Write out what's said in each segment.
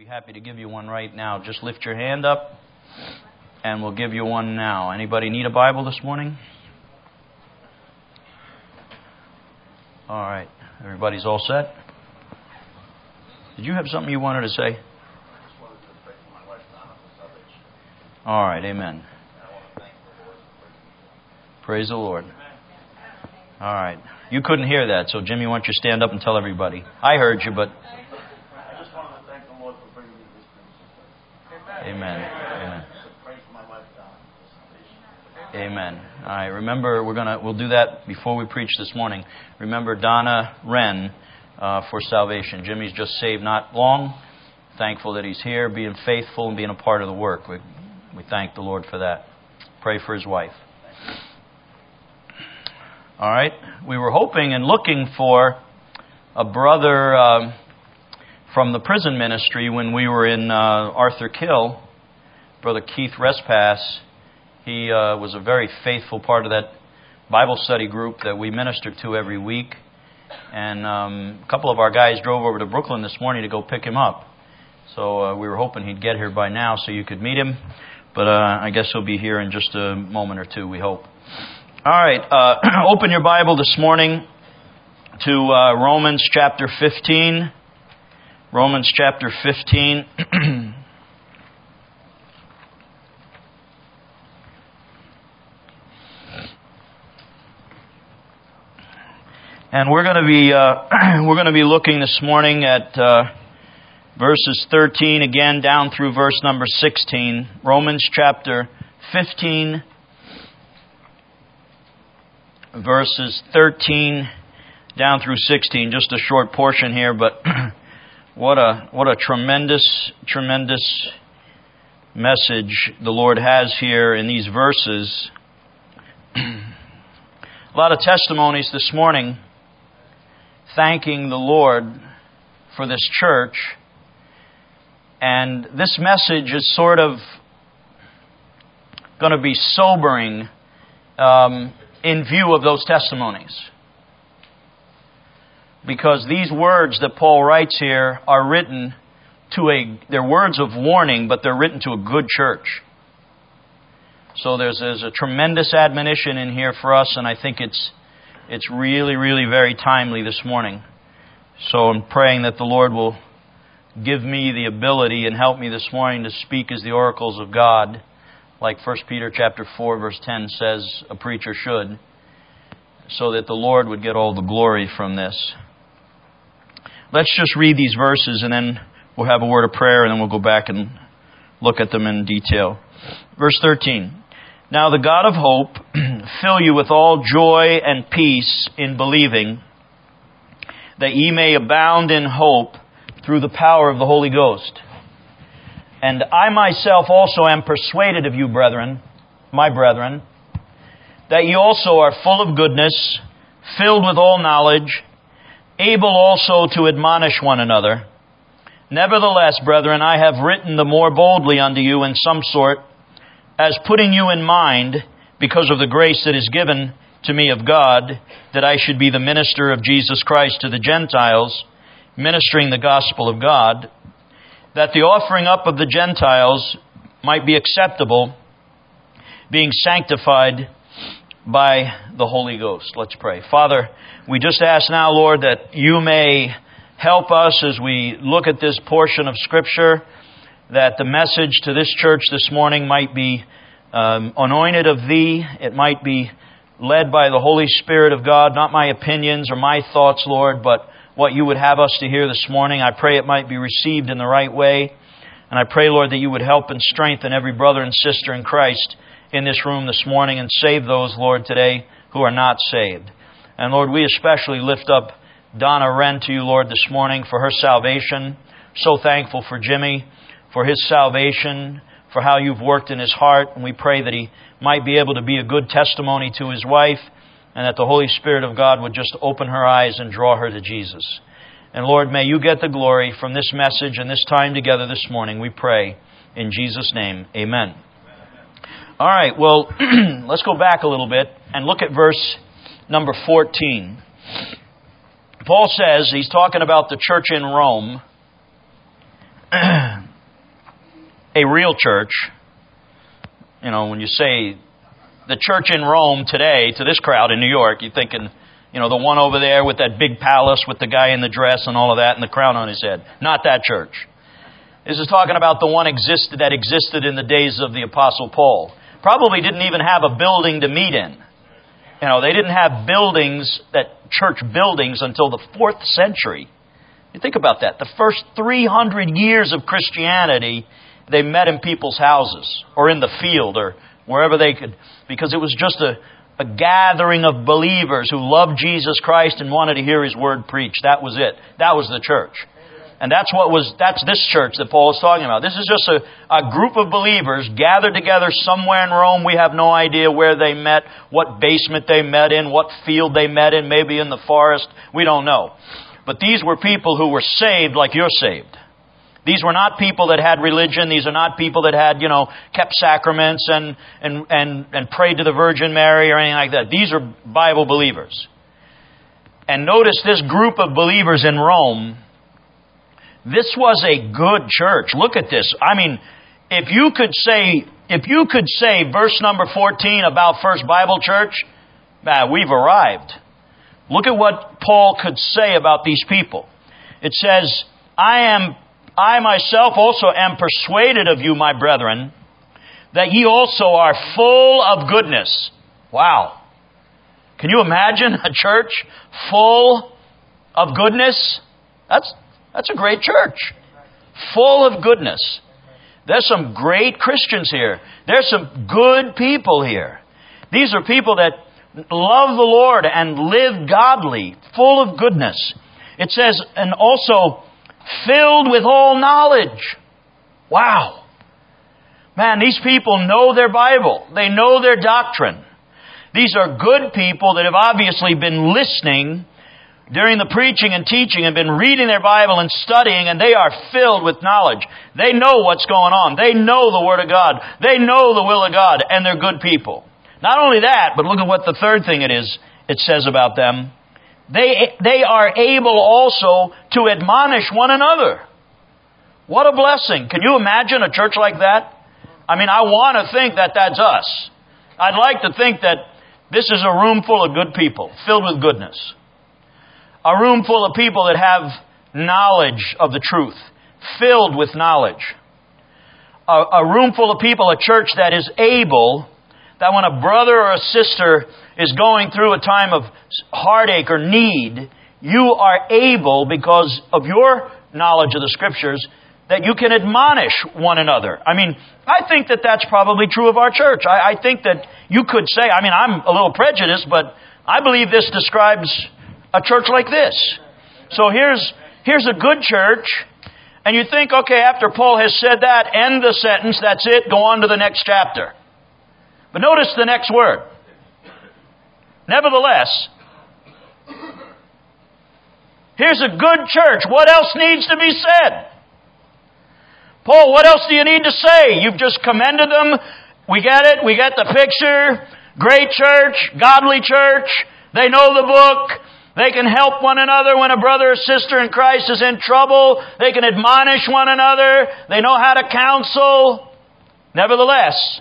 Happy to give you one right now. Just lift your hand up and we'll give you one now. Anybody need a Bible this morning? All right. Everybody's all set? Did you have something you wanted to say? I just wanted to pray for my wife, Donna, for salvation. All right. Amen. And I want to thank the Lord for bringing me. Praise the Lord. All right. You couldn't hear that, so Jimmy, why don't you stand up and tell everybody? I heard you, but... I just wanted to thank the Lord for bringing me this news. Amen. Amen. Pray for my wife, Donna, for salvation. Amen. All right. Remember, we'll do that before we preach this morning. Remember Donna Wren for salvation. Jimmy's just saved not long. Thankful that he's here, being faithful and being a part of the work. We thank the Lord for that. Pray for his wife. All right. We were hoping and looking for a brother from the prison ministry when we were in Arthur Kill, Brother Keith Respass. He was a very faithful part of that Bible study group that we minister to every week. And a couple of our guys drove over to Brooklyn this morning to go pick him up. So we were hoping he'd get here by now so you could meet him. But I guess he'll be here in just a moment or two, we hope. All right, open your Bible this morning to Romans chapter 15. Romans chapter 15. And we're going to be looking this morning at verses 13 again down through verse number 16. Romans chapter 15. Verses 13 down through 16, just a short portion here, but what a tremendous message the Lord has here in these verses. A lot of testimonies this morning thanking the Lord for this church, and this message is sort of going to be sobering in view of those testimonies. Because these words that Paul writes here are written they're words of warning, but they're written to a good church. So there's a tremendous admonition in here for us, and I think it's really, really very timely this morning. So I'm praying that the Lord will give me the ability and help me this morning to speak as the oracles of God, like 1 Peter chapter 4, verse 10 says a preacher should, so that the Lord would get all the glory from this. Let's just read these verses and then we'll have a word of prayer and then we'll go back and look at them in detail. Verse 13. Now the God of hope fill you with all joy and peace in believing, that ye may abound in hope through the power of the Holy Ghost. And I myself also am persuaded of you, brethren, my brethren, that ye also are full of goodness, filled with all knowledge, able also to admonish one another. Nevertheless, brethren, I have written the more boldly unto you in some sort, as putting you in mind, because of the grace that is given to me of God, that I should be the minister of Jesus Christ to the Gentiles, ministering the gospel of God, that the offering up of the Gentiles might be acceptable, being sanctified by the Holy Ghost. Let's pray. Father, we just ask now, Lord, that you may help us as we look at this portion of Scripture, that the message to this church this morning might be anointed of Thee. It might be led by the Holy Spirit of God, not my opinions or my thoughts, Lord, but what you would have us to hear this morning. I pray it might be received in the right way. And I pray, Lord, that you would help and strengthen every brother and sister in Christ in this room this morning and save those, Lord, today who are not saved. And Lord, we especially lift up Donna Wren to you, Lord, this morning for her salvation. So thankful for Jimmy, for his salvation, for how you've worked in his heart. And we pray that he might be able to be a good testimony to his wife, and that the Holy Spirit of God would just open her eyes and draw her to Jesus. And Lord, may you get the glory from this message and this time together this morning, we pray. In Jesus' name, amen. All right, well, let's go back a little bit and look at verse number 14. Paul says, he's talking about the church in Rome, a real church, when you say the church in Rome today to this crowd in New York, you're thinking, the one over there with that big palace with the guy in the dress and all of that and the crown on his head. Not that church. This is talking about the one that existed in the days of the Apostle Paul. Probably didn't even have a building to meet in. They didn't have church buildings until the 4th century. You think about that. The first 300 years of Christianity, they met in people's houses or in the field or wherever they could, because it was just a gathering of believers who loved Jesus Christ and wanted to hear His Word preached. That was it. That was the church. And that's this church that Paul is talking about. This is just a group of believers gathered together somewhere in Rome. We have no idea where they met, what basement they met in, what field they met in, maybe in the forest. We don't know. But these were people who were saved like you're saved. These were not people that had religion. These are not people that had, kept sacraments and prayed to the Virgin Mary or anything like that. These are Bible believers. And notice this group of believers in Rome. This was a good church. Look at this. I mean, if you could say verse number 14 about First Bible Church, we've arrived. Look at what Paul could say about these people. It says, I myself also am persuaded of you, my brethren, that ye also are full of goodness. Wow. Can you imagine a church full of goodness? That's a great church. Full of goodness. There's some great Christians here. There's some good people here. These are people that love the Lord and live godly, full of goodness. It says, and also filled with all knowledge. Wow. Man, these people know their Bible. They know their doctrine. These are good people that have obviously been listening during the preaching and teaching and been reading their Bible and studying, and they are filled with knowledge. They know what's going on. They know the Word of God. They know the will of God, and they're good people. Not only that, but look at what the third thing it says about them. They are able also to admonish one another. What a blessing. Can you imagine a church like that? I mean, I want to think that that's us. I'd like to think that this is a room full of good people, filled with goodness. A room full of people that have knowledge of the truth, filled with knowledge. A room full of people, a church that is able, that when a brother or a sister is going through a time of heartache or need, you are able, because of your knowledge of the Scriptures, that you can admonish one another. I mean, I think that that's probably true of our church. I think that you could say, I'm a little prejudiced, but I believe this describes a church like this. So here's a good church, and you think, okay, after Paul has said that, end the sentence, that's it, go on to the next chapter. But notice the next word. Nevertheless, here's a good church. What else needs to be said? Paul, what else do you need to say? You've just commended them. We get it. We get the picture. Great church, godly church. They know the book. They can help one another when a brother or sister in Christ is in trouble. They can admonish one another. They know how to counsel. Nevertheless,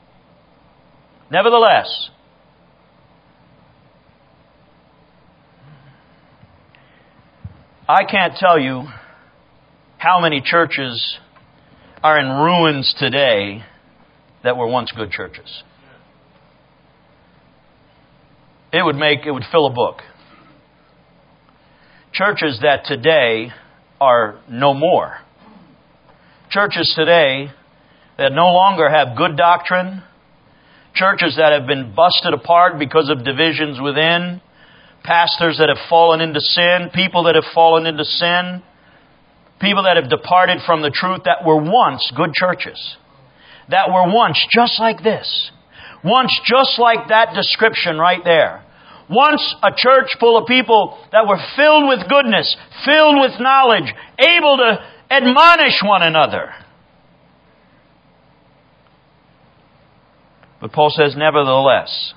I can't tell you how many churches are in ruins today that were once good churches. It would fill a book. Churches that today are no more. Churches today that no longer have good doctrine. Churches that have been busted apart because of divisions within. Pastors that have fallen into sin. People that have fallen into sin. People that have departed from the truth that were once good churches. That were once just like this. Once just like that description right there. Once a church full of people that were filled with goodness, filled with knowledge, able to admonish one another. But Paul says, nevertheless.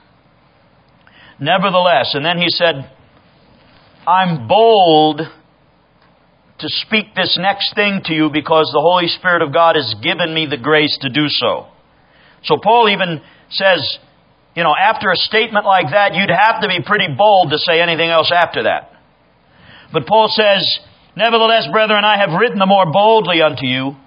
And then he said, I'm bold to speak this next thing to you because the Holy Spirit of God has given me the grace to do so. So Paul even says, after a statement like that, you'd have to be pretty bold to say anything else after that. But Paul says, nevertheless, brethren, I have written the more boldly unto you,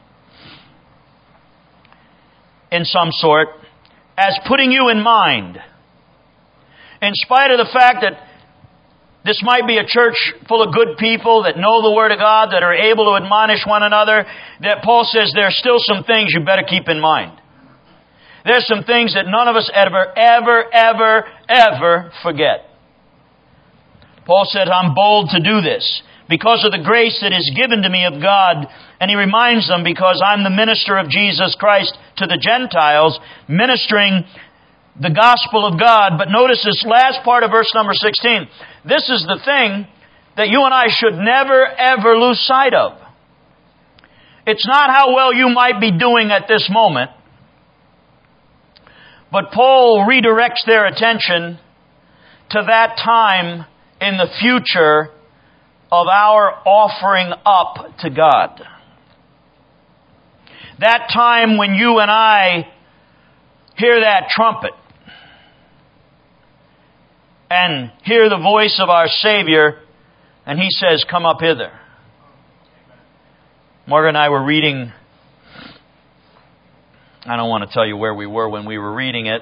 in some sort, as putting you in mind. In spite of the fact that this might be a church full of good people that know the Word of God, that are able to admonish one another, that Paul says there are still some things you better keep in mind. There's some things that none of us ever forget. Paul said, I'm bold to do this because of the grace that is given to me of God. And he reminds them, because I'm the minister of Jesus Christ to the Gentiles, ministering the gospel of God. But notice this last part of verse number 16. This is the thing that you and I should never, ever lose sight of. It's not how well you might be doing at this moment, but Paul redirects their attention to that time in the future of our offering up to God. That time when you and I hear that trumpet and hear the voice of our Savior, and He says, come up hither. Margaret and I were reading, I don't want to tell you where we were when we were reading it.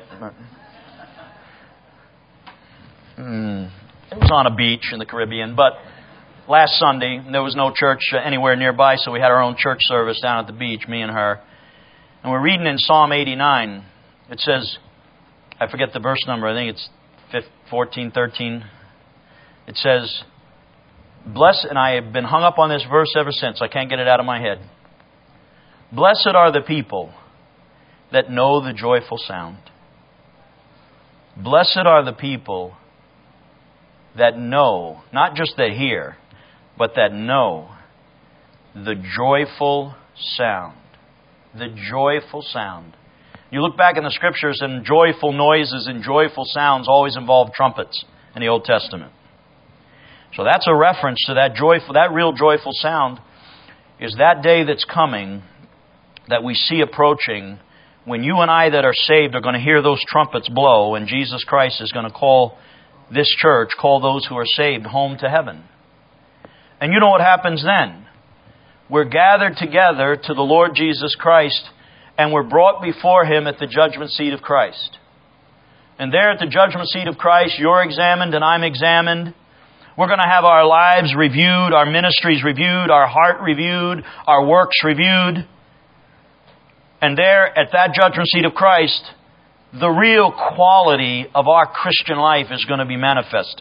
It was on a beach in the Caribbean, but last Sunday there was no church anywhere nearby, so we had our own church service down at the beach, me and her. And we're reading in Psalm 89. It says, I forget the verse number, I think it's 14, 13. It says, blessed, and I have been hung up on this verse ever since. I can't get it out of my head. Blessed are the people that know the joyful sound. Blessed are the people that know, not just that hear, but that know the joyful sound. The joyful sound. You look back in the Scriptures, and joyful noises and joyful sounds always involve trumpets in the Old Testament. So that's a reference to that real joyful sound is that day that's coming that we see approaching, when you and I that are saved are going to hear those trumpets blow, and Jesus Christ is going to call this church, call those who are saved home to heaven. And you know what happens then? We're gathered together to the Lord Jesus Christ, and we're brought before Him at the judgment seat of Christ. And there at the judgment seat of Christ, you're examined and I'm examined. We're going to have our lives reviewed, our ministries reviewed, our heart reviewed, our works reviewed. And there at that judgment seat of Christ, the real quality of our Christian life is going to be manifested.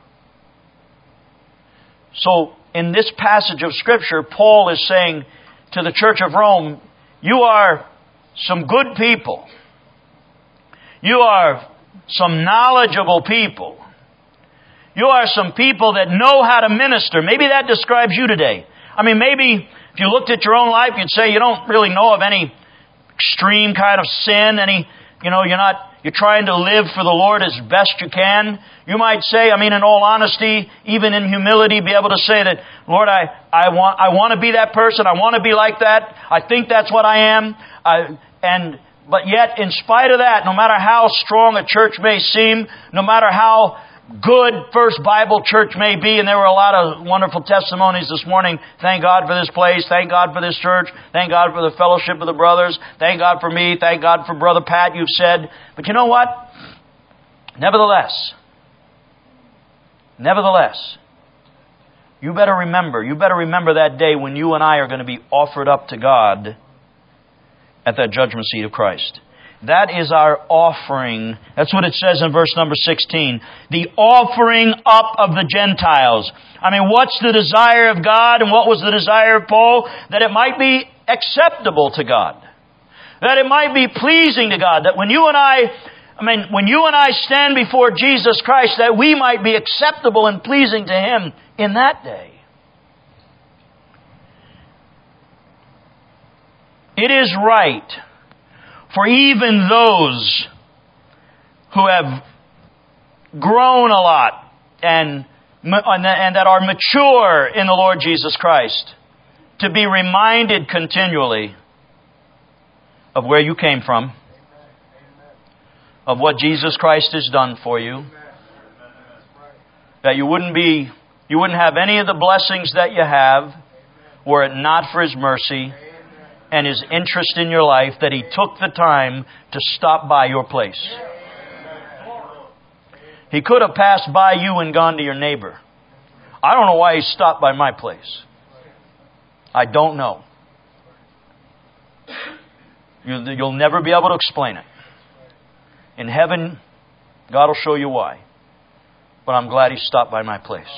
So, in this passage of Scripture, Paul is saying to the church of Rome, you are some good people. You are some knowledgeable people. You are some people that know how to minister. Maybe that describes you today. I mean, maybe if you looked at your own life, you'd say you don't really know of any extreme kind of sin, you're trying to live for the Lord as best you can. You might say, in all honesty, even in humility, be able to say that, Lord, I want to be that person. I want to be like that. I think that's what I am. But yet, in spite of that, no matter how strong a church may seem, no matter how good First Bible Church may be, and there were a lot of wonderful testimonies this morning. Thank God for this place. Thank God for this church. Thank God for the fellowship of the brothers. Thank God for me. Thank God for Brother Pat, you've said. But you know what? Nevertheless, you better remember that day when you and I are going to be offered up to God at that judgment seat of Christ. That is our offering. That's what it says in verse number 16. The offering up of the Gentiles. What's the desire of God, and what was the desire of Paul? That it might be acceptable to God. That it might be pleasing to God. That when you and I stand before Jesus Christ, that we might be acceptable and pleasing to Him in that day. It is right for even those who have grown a lot and and that are mature in the Lord Jesus Christ, to be reminded continually of where you came from, of what Jesus Christ has done for you, that you wouldn't have any of the blessings that you have were it not for His mercy and His interest in your life, that He took the time to stop by your place. He could have passed by you and gone to your neighbor. I don't know why He stopped by my place. I don't know. You'll never be able to explain it. In heaven, God will show you why. But I'm glad He stopped by my place.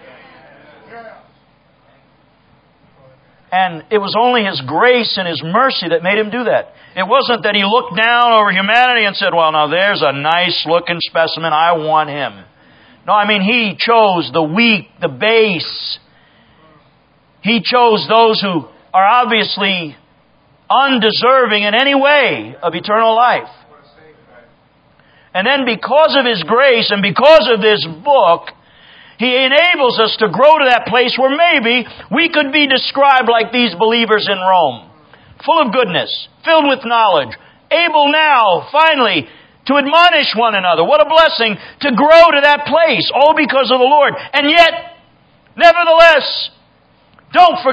And it was only His grace and His mercy that made Him do that. It wasn't that He looked down over humanity and said, well, now there's a nice looking specimen, I want him. No, I mean, He chose the weak, the base. He chose those who are obviously undeserving in any way of eternal life. And then because of His grace and because of this book, He enables us to grow to that place where maybe we could be described like these believers in Rome. Full of goodness, filled with knowledge, able now, finally, to admonish one another. What a blessing to grow to that place, all because of the Lord. And yet, nevertheless, don't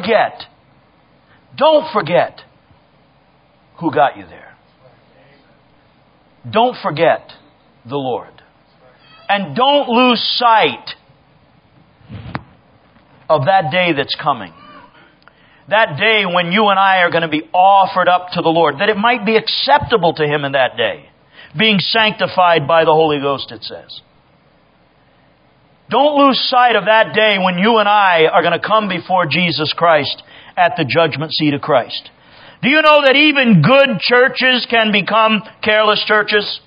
forget who got you there. Don't forget the Lord. And don't lose sight of that day that's coming. That day when you and I are going to be offered up to the Lord, that it might be acceptable to Him in that day, being sanctified by the Holy Ghost, it says. Don't lose sight of that day when you and I are going to come before Jesus Christ at the judgment seat of Christ. Do you know that even good churches can become careless churches?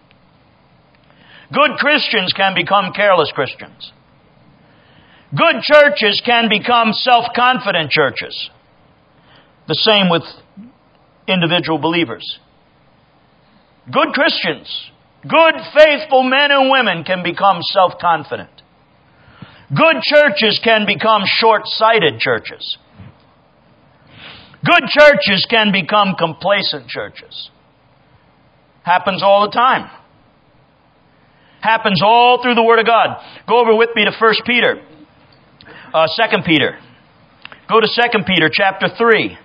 Good Christians can become careless Christians. Good churches can become self-confident churches. The same with individual believers. Good Christians, good faithful men and women can become self-confident. Good churches can become short-sighted churches. Good churches can become complacent churches. Happens all the time. Happens all through the Word of God. Go over with me to 2 Peter. Go to 2 Peter chapter 3.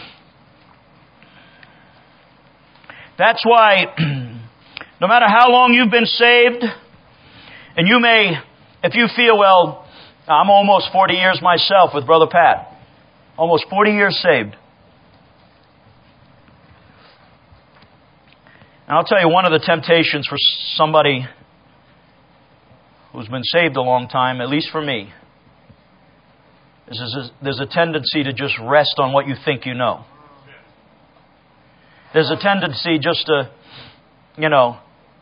That's why, no matter how long you've been saved, and you may, if you feel, well, I'm almost 40 years myself with Brother Pat. Almost 40 years saved. And I'll tell you, one of the temptations for somebody who's been saved a long time, at least for me, is there's a tendency to just rest on what you think you know. There's a tendency just to, you're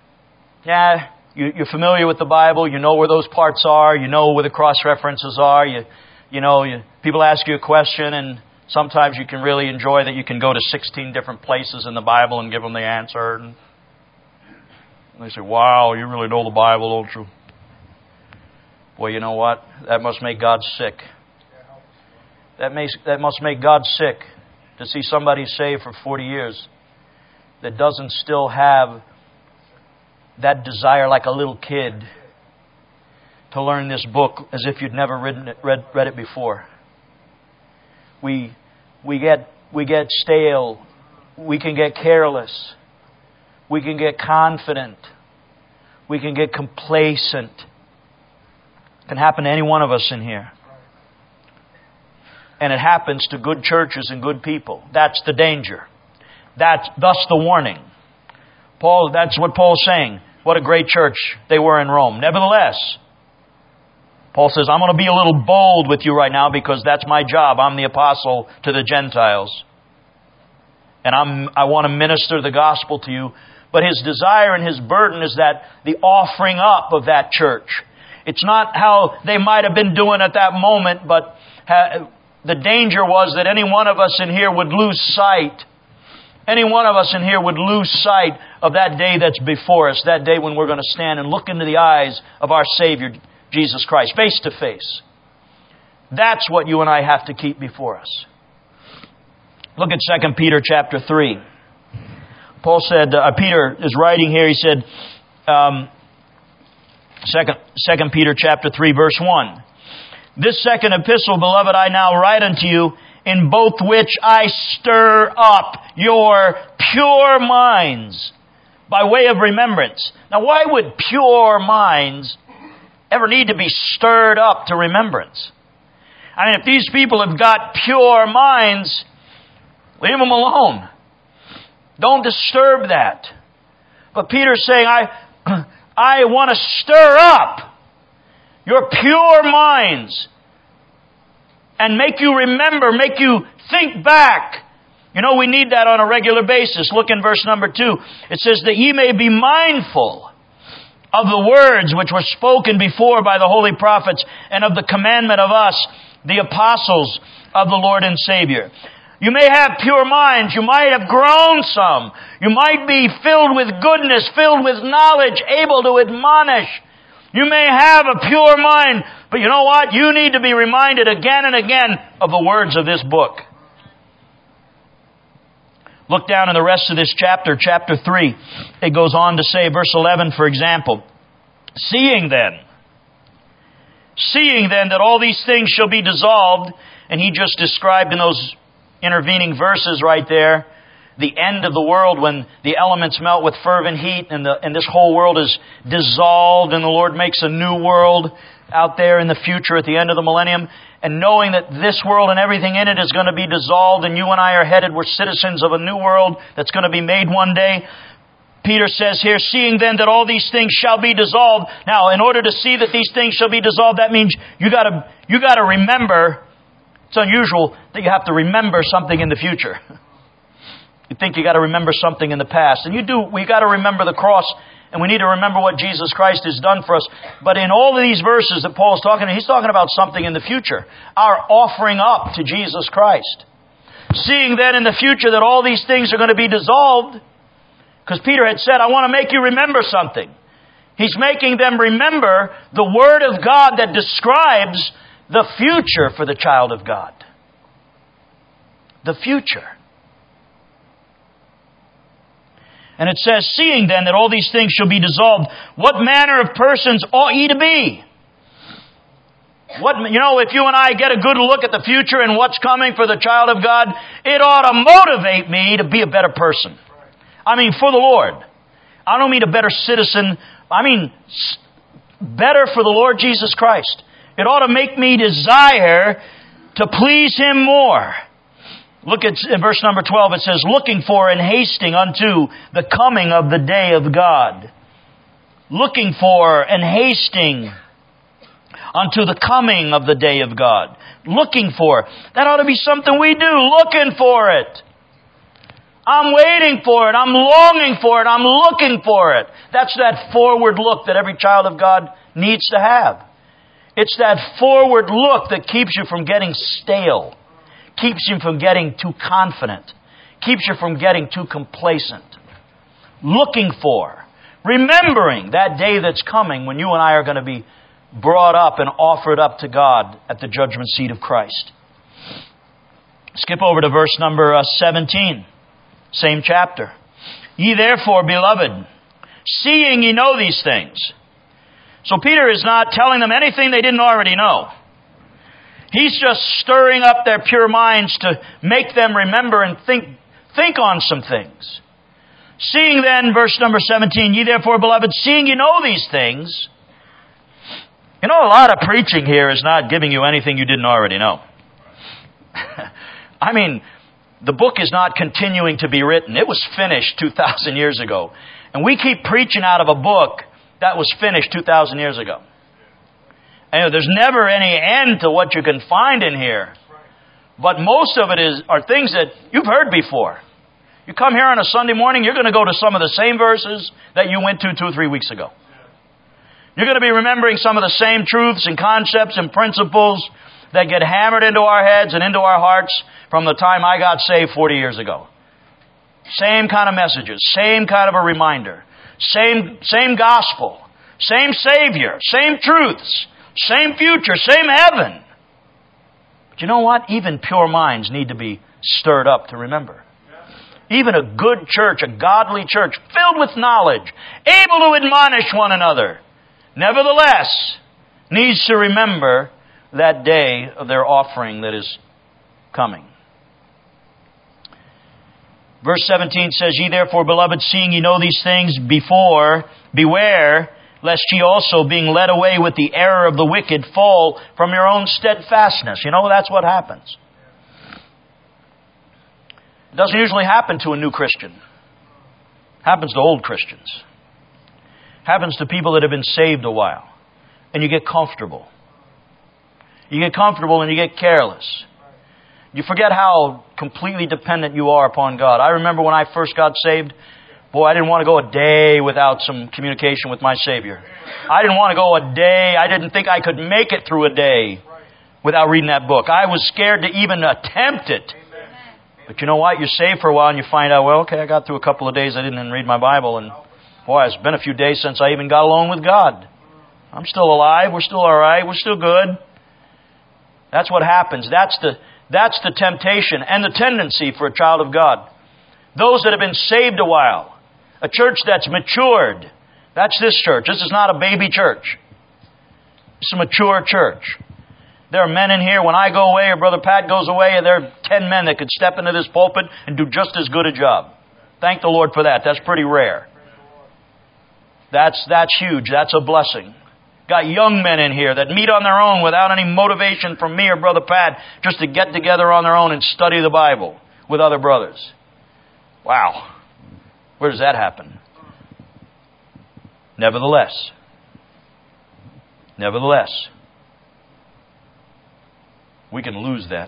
familiar with the Bible, you know where those parts are, you know where the cross-references are, people ask you a question, and sometimes you can really enjoy that you can go to 16 different places in the Bible and give them the answer. And they say, wow, you really know the Bible, don't you? Well, you know what? That must make God sick. That must make God sick to see somebody saved for 40 years that doesn't still have that desire like a little kid to learn this book as if you'd never read it before. We get stale. We can get careless. We can get confident. We can get complacent. It can happen to any one of us in here. And it happens to good churches and good people. That's the danger. That's thus the warning. That's what Paul's saying. What a great church they were in Rome. Nevertheless, Paul says, I'm going to be a little bold with you right now because that's my job. I'm the apostle to the Gentiles. And I want to minister the gospel to you. But his desire and his burden is that the offering up of that church. It's not how they might have been doing at that moment, but the danger was that any one of us in here would lose sight. Any one of us in here would lose sight of that day that's before us, that day when we're going to stand and look into the eyes of our Savior, Jesus Christ, face to face. That's what you and I have to keep before us. Look at 2 Peter chapter 3. Paul said, Peter is writing here, he said, 2 Peter chapter 3 verse 1. This second epistle, beloved, I now write unto you, in both which I stir up your pure minds by way of remembrance. Now, why would pure minds ever need to be stirred up to remembrance? I mean, if these people have got pure minds, leave them alone. Don't disturb that. But Peter's saying, I want to stir up your pure minds and make you remember, make you think back. You know, we need that on a regular basis. Look in verse number 2. It says that ye may be mindful of the words which were spoken before by the holy prophets and of the commandment of us, the apostles of the Lord and Savior. You may have pure minds. You might have grown some. You might be filled with goodness, filled with knowledge, able to admonish. You may have a pure mind, but you know what? You need to be reminded again and again of the words of this book. Look down in the rest of this chapter, chapter 3. It goes on to say, verse 11, for example, Seeing then that all these things shall be dissolved, and he just described in those intervening verses right there, the end of the world when the elements melt with fervent heat and this whole world is dissolved and the Lord makes a new world out there in the future at the end of the millennium. And knowing that this world and everything in it is going to be dissolved and you and I are headed, we're citizens of a new world that's going to be made one day. Peter says here, seeing then that all these things shall be dissolved. Now, in order to see that these things shall be dissolved, that means you got to remember. It's unusual that you have to remember something in the future. You think you got to remember something in the past. And you do. We got to remember the cross, and we need to remember what Jesus Christ has done for us. But in all of these verses that Paul is talking about, he's talking about something in the future. Our offering up to Jesus Christ. Seeing then in the future that all these things are going to be dissolved, because Peter had said, I want to make you remember something. He's making them remember the Word of God that describes the future for the child of God. The future. And it says, seeing then that all these things shall be dissolved, what manner of persons ought ye to be? If you and I get a good look at the future and what's coming for the child of God, it ought to motivate me to be a better person. I mean, for the Lord. I don't mean a better citizen. I mean, better for the Lord Jesus Christ. It ought to make me desire to please Him more. Look at verse number 12. It says, looking for and hasting unto the coming of the day of God. Looking for and hasting unto the coming of the day of God. Looking for. That ought to be something we do. Looking for it. I'm waiting for it. I'm longing for it. I'm looking for it. That's that forward look that every child of God needs to have. It's that forward look that keeps you from getting stale. Keeps you from getting too confident. Keeps you from getting too complacent. Looking for. Remembering that day that's coming when you and I are going to be brought up and offered up to God at the judgment seat of Christ. Skip over to verse number 17. Same chapter. Ye therefore, beloved, seeing ye know these things. So Peter is not telling them anything they didn't already know. He's just stirring up their pure minds to make them remember and think on some things. Seeing then, verse number 17, ye therefore, beloved, seeing ye know these things. You know, a lot of preaching here is not giving you anything you didn't already know. I mean, the book is not continuing to be written. It was finished 2,000 years ago. And we keep preaching out of a book that was finished 2,000 years ago. And there's never any end to what you can find in here. But most of it are things that you've heard before. You come here on a Sunday morning, you're going to go to some of the same verses that you went to 2 or 3 weeks ago. You're going to be remembering some of the same truths and concepts and principles that get hammered into our heads and into our hearts from the time I got saved 40 years ago. Same kind of messages, same kind of a reminder, same gospel, same Savior, same truths. same future, same heaven. But you know what? Even pure minds need to be stirred up to remember. Even a good church, a godly church, filled with knowledge, able to admonish one another, nevertheless, needs to remember that day of their offering that is coming. Verse 17 says, Ye therefore, beloved, seeing ye know these things before, beware, lest ye also, being led away with the error of the wicked, fall from your own steadfastness. You know, that's what happens. It doesn't usually happen to a new Christian. It happens to old Christians. It happens to people that have been saved a while. And you get comfortable. You get comfortable and you get careless. You forget how completely dependent you are upon God. I remember when I first got saved, boy, I didn't want to go a day without some communication with my Savior. I didn't want to go a day. I didn't think I could make it through a day without reading that book. I was scared to even attempt it. But you know what? You're saved for a while and you find out, well, okay, I got through a couple of days I didn't even read my Bible. And boy, it's been a few days since I even got alone with God. I'm still alive. We're still all right. We're still good. That's what happens. That's the temptation and the tendency for a child of God. Those that have been saved a while. A church that's matured. That's this church. This is not a baby church. It's a mature church. There are men in here, when I go away or Brother Pat goes away, and there are 10 men that could step into this pulpit and do just as good a job. Thank the Lord for that. That's pretty rare. That's huge. That's a blessing. Got young men in here that meet on their own without any motivation from me or Brother Pat, just to get together on their own and study the Bible with other brothers. Wow. Where does that happen? Nevertheless, we can lose that.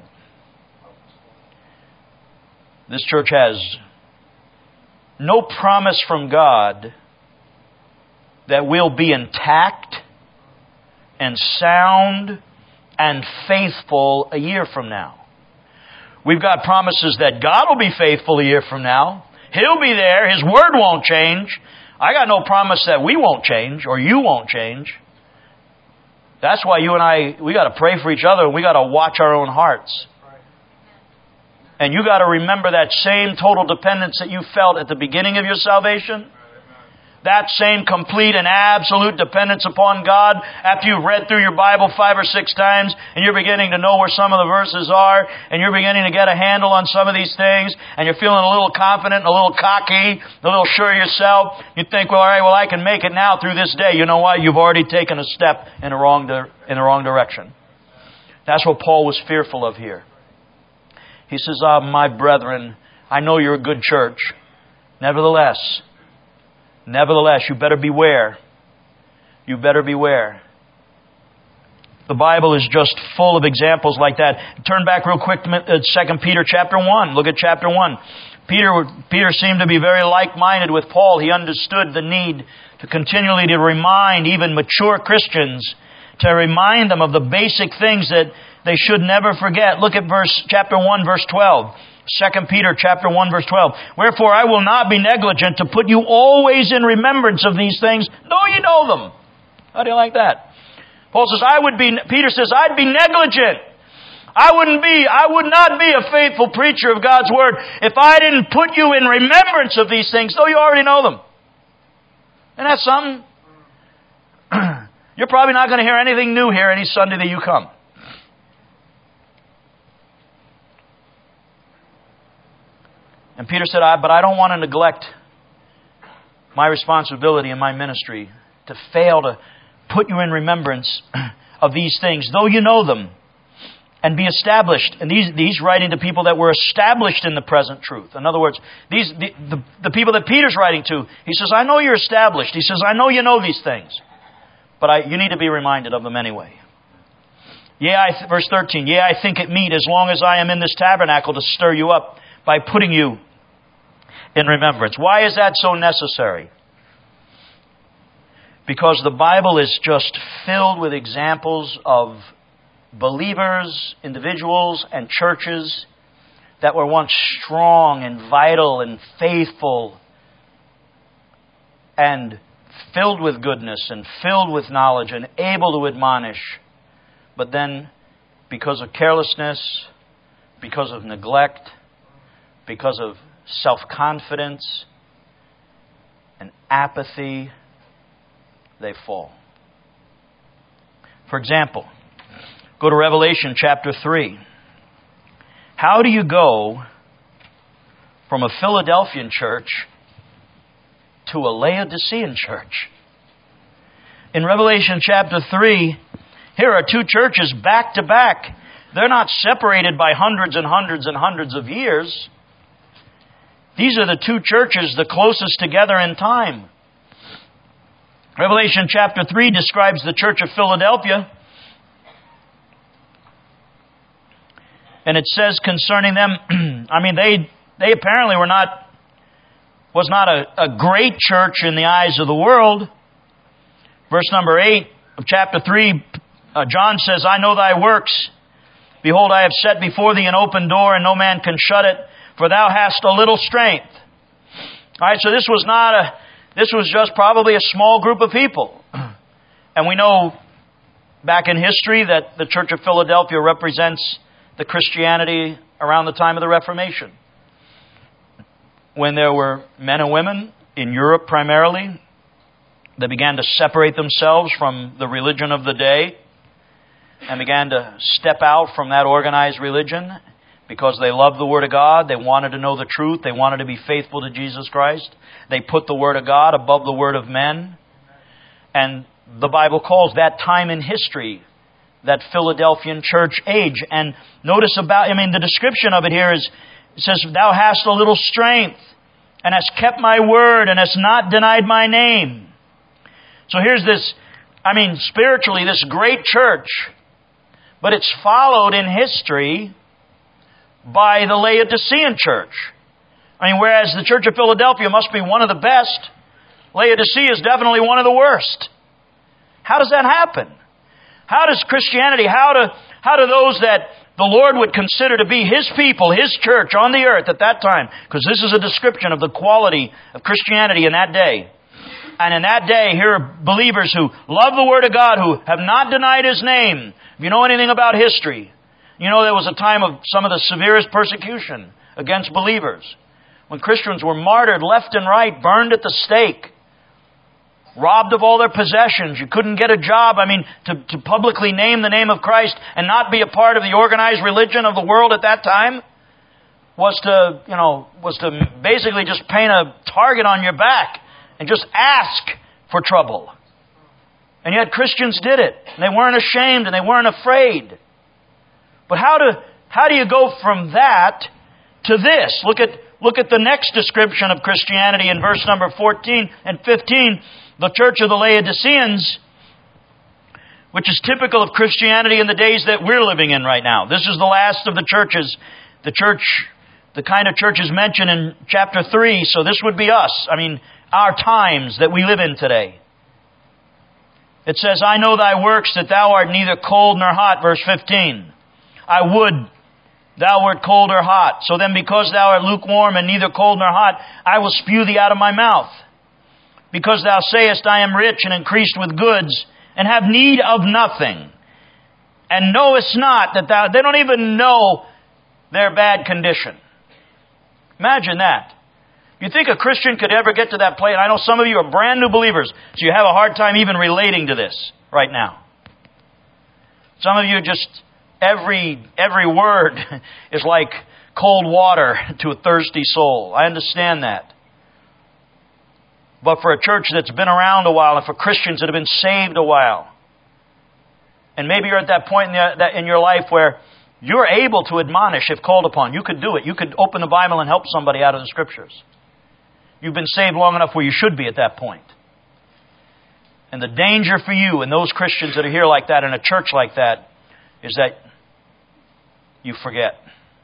This church has no promise from God that we'll be intact and sound and faithful a year from now. We've got promises that God will be faithful a year from now. He'll be there. His word won't change. I got no promise that we won't change or you won't change. That's why you and I, we got to pray for each other and we got to watch our own hearts. And you got to remember that same total dependence that you felt at the beginning of your salvation. That same complete and absolute dependence upon God after you've read through your Bible 5 or 6 times and you're beginning to know where some of the verses are and you're beginning to get a handle on some of these things and you're feeling a little confident, a little cocky, a little sure of yourself. You think, well, all right, well, I can make it now through this day. You know what? You've already taken a step in the wrong direction. That's what Paul was fearful of here. He says, my brethren, I know you're a good church. Nevertheless, you better beware. You better beware. The Bible is just full of examples like that. Turn back real quick to 2 Peter chapter 1. Look at chapter 1. Peter seemed to be very like-minded with Paul. He understood the need to continually to remind even mature Christians, to remind them of the basic things that they should never forget. Look at chapter 1, verse 12. 2 Peter chapter 1 verse 12. Wherefore I will not be negligent to put you always in remembrance of these things, though you know them. How do you like that? Paul says, Peter says, I'd be negligent. I would not be a faithful preacher of God's Word if I didn't put you in remembrance of these things, though you already know them. Isn't that something? You're probably not going to hear anything new here any Sunday that you come. And Peter said, but I don't want to neglect my responsibility in my ministry to fail to put you in remembrance of these things, though you know them, and be established. And these writing to people that were established in the present truth. In other words, the people that Peter's writing to, he says, I know you're established. He says, I know you know these things, but you need to be reminded of them anyway. Verse 13, I think it meet, as long as I am in this tabernacle, to stir you up by putting you in remembrance. Why is that so necessary? Because the Bible is just filled with examples of believers, individuals, and churches that were once strong and vital and faithful and filled with goodness and filled with knowledge and able to admonish. But then, because of carelessness, because of neglect, because of self-confidence and apathy, they fall. For example, go to Revelation chapter 3. How do you go from a Philadelphian church to a Laodicean church? In Revelation chapter 3, here are two churches back to back. They're not separated by hundreds and hundreds and hundreds of years. These are the two churches the closest together in time. Revelation chapter 3 describes the church of Philadelphia. And it says concerning them, they apparently was not a great church in the eyes of the world. Verse number 8 of chapter 3, John says, I know thy works. Behold, I have set before thee an open door, and no man can shut it, for thou hast a little strength. All right, so this was just probably a small group of people. And we know back in history that the Church of Philadelphia represents the Christianity around the time of the Reformation, when there were men and women in Europe primarily that began to separate themselves from the religion of the day and began to step out from that organized religion because they loved the Word of God. They wanted to know the truth. They wanted to be faithful to Jesus Christ. They put the Word of God above the word of men. And the Bible calls that time in history that Philadelphian church age. And notice the description of it here is, it says, thou hast a little strength, and hast kept my word, and hast not denied my name. So here's this, spiritually, this great church, but it's followed in history by the Laodicean church. Whereas the Church of Philadelphia must be one of the best, Laodicea is definitely one of the worst. How does that happen? How does Christianity, how do those that the Lord would consider to be His people, His church on the earth at that time, because this is a description of the quality of Christianity in that day. And in that day, here are believers who love the Word of God, who have not denied His name. If you know anything about history, you know there was a time of some of the severest persecution against believers, when Christians were martyred left and right, burned at the stake, robbed of all their possessions. You couldn't get a job. To publicly name the name of Christ and not be a part of the organized religion of the world at that time was to basically just paint a target on your back and just ask for trouble. And yet Christians did it. And they weren't ashamed and they weren't afraid. But how do you go from that to this? Look at the next description of Christianity in verse number 14 and 15. The church of the Laodiceans, which is typical of Christianity in the days that we're living in right now. This is the last of the churches. The kind of church is mentioned in chapter 3, so this would be us. Our times that we live in today. It says, I know thy works, that thou art neither cold nor hot. Verse 15. I would thou wert cold or hot. So then because thou art lukewarm and neither cold nor hot, I will spew thee out of my mouth. Because thou sayest, I am rich and increased with goods, and have need of nothing, and knowest not that they don't even know their bad condition. Imagine that. You think a Christian could ever get to that place? I know some of you are brand new believers, so you have a hard time even relating to this right now. Some of you just, every word is like cold water to a thirsty soul. I understand that. But for a church that's been around a while, and for Christians that have been saved a while, and maybe you're at that point in your life where you're able to admonish if called upon. You could do it. You could open the Bible and help somebody out of the Scriptures. You've been saved long enough where you should be at that point. And the danger for you and those Christians that are here like that in a church like that is that you forget.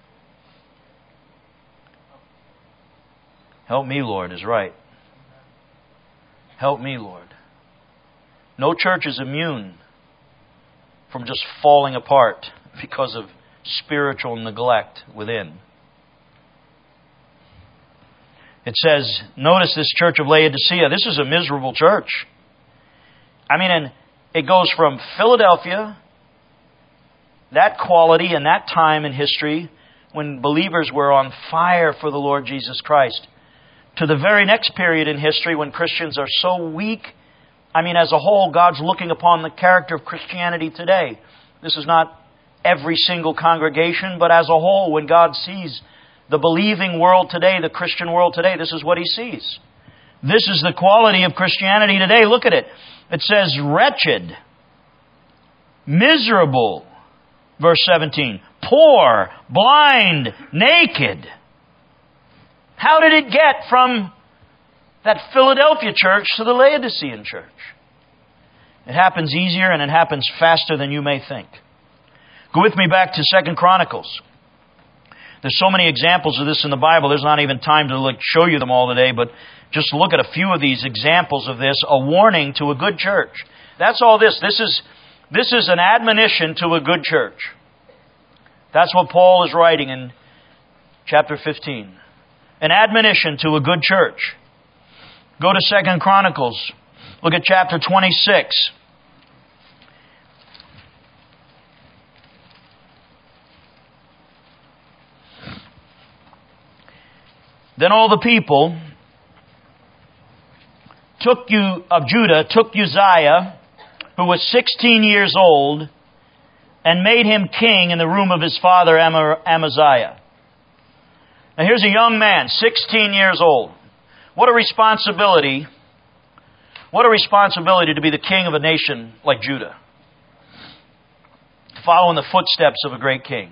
Help me, Lord, is right. Help me, Lord. No church is immune from just falling apart because of spiritual neglect within. It says, notice this church of Laodicea. This is a miserable church. And it goes from Philadelphia, that quality and that time in history when believers were on fire for the Lord Jesus Christ, to the very next period in history when Christians are so weak. As a whole, God's looking upon the character of Christianity today. This is not every single congregation, but as a whole, when God sees the believing world today, the Christian world today, this is what He sees. This is the quality of Christianity today. Look at it. It says, wretched, miserable, verse 17, poor, blind, naked. How did it get from that Philadelphia church to the Laodicean church? It happens easier and it happens faster than you may think. Go with me back to 2 Chronicles. There's so many examples of this in the Bible, there's not even time to show you them all today, but just look at a few of these examples of this, a warning to a good church. That's all this. This is an admonition to a good church. That's what Paul is writing in chapter 15. An admonition to a good church. Go to 2 Chronicles. Look at chapter 26. Then all the people of Judah took Uzziah, who was 16 years old, and made him king in the room of his father Amaziah. Now here's a young man, 16 years old. What a responsibility. What a responsibility to be the king of a nation like Judah. To follow in the footsteps of a great king.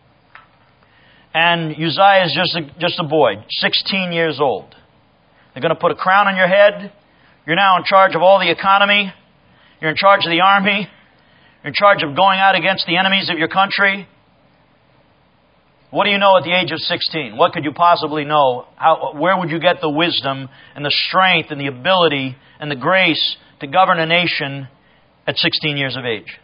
And Uzziah is just a boy, 16 years old. They're going to put a crown on your head. You're now in charge of all the economy. You're in charge of the army. You're in charge of going out against the enemies of your country. What do you know at the age of 16? What could you possibly know? Where would you get the wisdom and the strength and the ability and the grace to govern a nation at 16 years of age?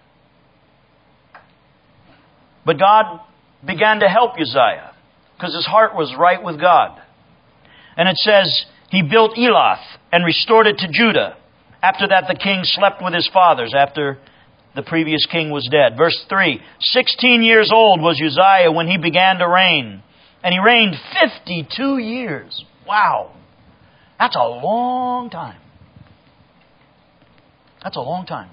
But God began to help Uzziah because his heart was right with God. And it says, he built Elath and restored it to Judah. After that, the king slept with his fathers after the previous king was dead. Verse 3, 16 years old was Uzziah when he began to reign. And he reigned 52 years. Wow. That's a long time. That's a long time.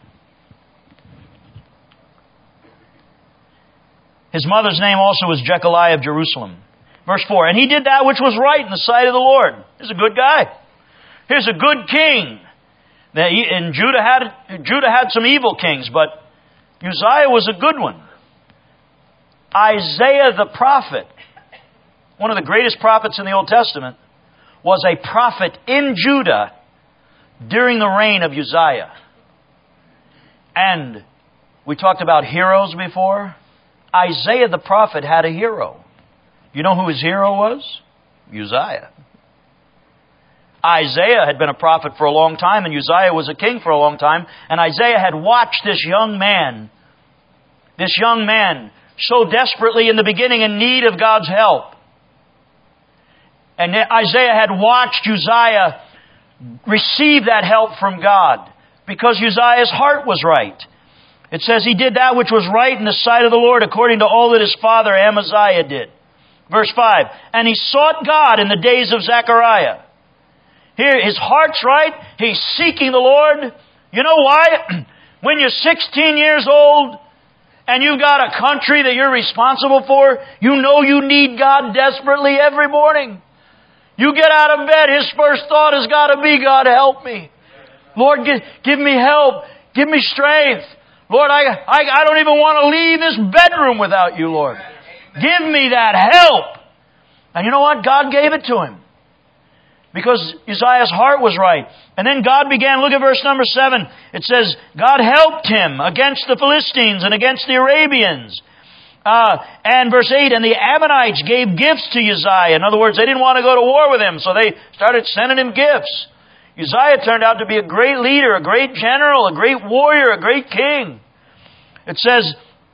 His mother's name also was Jechaliah of Jerusalem. Verse 4, and he did that which was right in the sight of the Lord. He's a good guy. Here's a good king. And Judah had some evil kings, but Uzziah was a good one. Isaiah the prophet, one of the greatest prophets in the Old Testament, was a prophet in Judah during the reign of Uzziah. And we talked about heroes before. Isaiah the prophet had a hero. You know who his hero was? Uzziah. Isaiah had been a prophet for a long time, and Uzziah was a king for a long time. And Isaiah had watched this young man so desperately in the beginning in need of God's help. And Isaiah had watched Uzziah receive that help from God because Uzziah's heart was right. It says he did that which was right in the sight of the Lord according to all that his father Amaziah did. Verse 5, and he sought God in the days of Zechariah. Here, his heart's right. He's seeking the Lord. You know why? When you're 16 years old and you've got a country that you're responsible for, you know you need God desperately every morning. You get out of bed, his first thought has got to be, God, help me. Lord, give me help. Give me strength. Lord, I don't even want to leave this bedroom without you, Lord. Give me that help. And you know what? God gave it to him. Because Uzziah's heart was right. And then God began, look at verse number 7. It says, God helped him against the Philistines and against the Arabians. And verse 8, and the Ammonites gave gifts to Uzziah. In other words, they didn't want to go to war with him, so they started sending him gifts. Uzziah turned out to be a great leader, a great general, a great warrior, a great king. It says,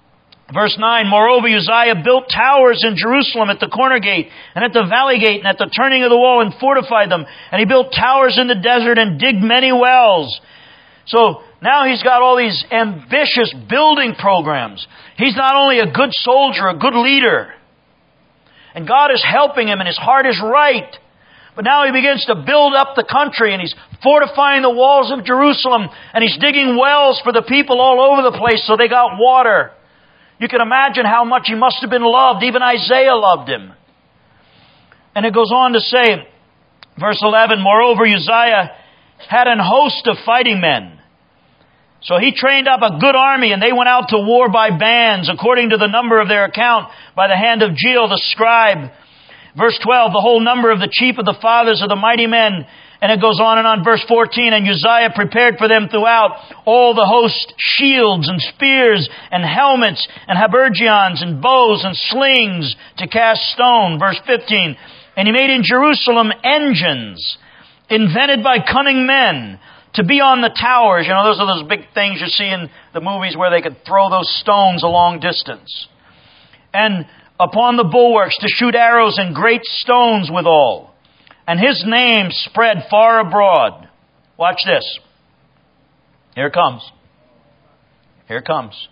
Verse 9, moreover, Uzziah built towers in Jerusalem at the corner gate and at the valley gate and at the turning of the wall and fortified them. And he built towers in the desert and digged many wells. So now he's got all these ambitious building programs. He's not only a good soldier, a good leader. And God is helping him and his heart is right. But now he begins to build up the country and he's fortifying the walls of Jerusalem and he's digging wells for the people all over the place so they got water. You can imagine how much he must have been loved. Even Isaiah loved him. And it goes on to say, verse 11, moreover, Uzziah had an host of fighting men. So he trained up a good army and they went out to war by bands according to the number of their account by the hand of Jeiel the scribe. Verse 12, the whole number of the chief of the fathers of the mighty men. And it goes on and on. Verse 14, and Uzziah prepared for them throughout all the host shields and spears and helmets and habergeons and bows and slings to cast stone. Verse 15, and he made in Jerusalem engines invented by cunning men to be on the towers. You know, those are those big things you see in the movies where they could throw those stones a long distance. And upon the bulwarks to shoot arrows and great stones withal. And his name spread far abroad. Watch this. Here it comes. Here it comes.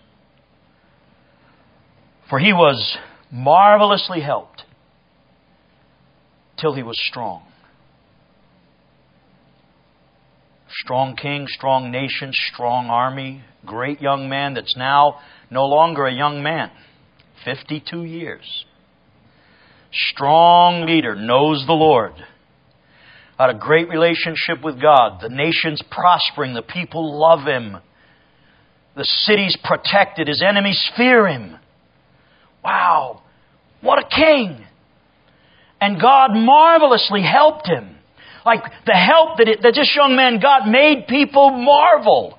For he was marvelously helped till he was strong. Strong king, strong nation, strong army, great young man that's now no longer a young man. 52 years. Strong leader, knows the Lord. Had a great relationship with God. The nation's prospering. The people love him. The city's protected. His enemies fear him. Wow. What a king. And God marvelously helped him. Like the help that this young man got made people marvel.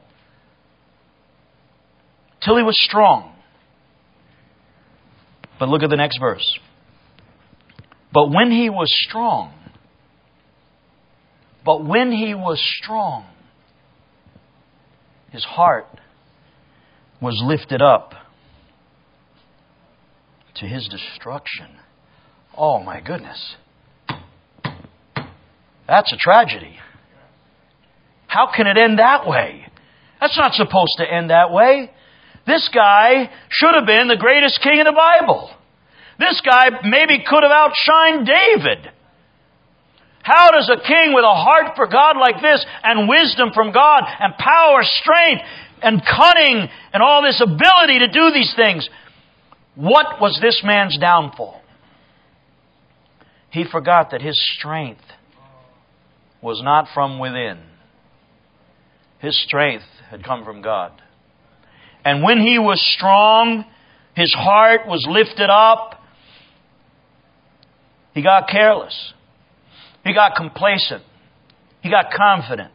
Till he was strong. But look at the next verse. But when he was strong, his heart was lifted up to his destruction. Oh my goodness. That's a tragedy. How can it end that way? That's not supposed to end that way. This guy should have been the greatest king in the Bible. This guy maybe could have outshined David. How does a king with a heart for God like this and wisdom from God and power, strength and cunning and all this ability to do these things, what was this man's downfall? He forgot that his strength was not from within. His strength had come from God. And when he was strong, his heart was lifted up. He got careless. He got complacent. He got confident.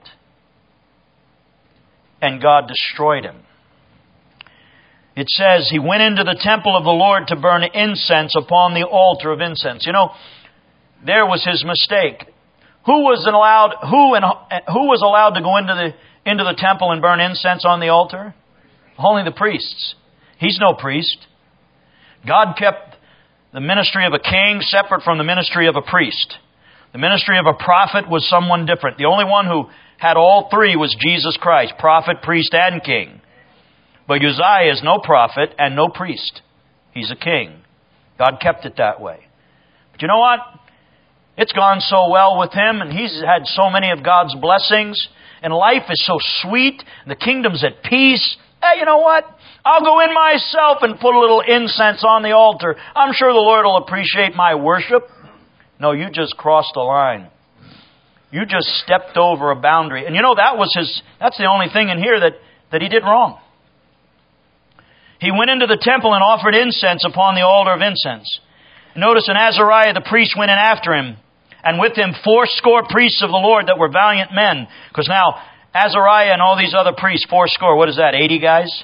And God destroyed him. It says he went into the temple of the Lord to burn incense upon the altar of incense. You know, there was his mistake. Who was allowed to go into the temple and burn incense on the altar? Only the priests. He's no priest. God kept the ministry of a king separate from the ministry of a priest. The ministry of a prophet was someone different. The only one who had all three was Jesus Christ, prophet, priest, and king. But Uzziah is no prophet and no priest. He's a king. God kept it that way. But you know what? It's gone so well with him, and he's had so many of God's blessings, and life is so sweet, and the kingdom's at peace. Hey, you know what? I'll go in myself and put a little incense on the altar. I'm sure the Lord will appreciate my worship. No, you just crossed a line. You just stepped over a boundary. And you know, that's the only thing in here that he did wrong. He went into the temple and offered incense upon the altar of incense. Notice, and Azariah the priest went in after him, and with him 80 priests of the Lord that were valiant men. Because now, Azariah and all these other priests, 80, what is that, 80 guys?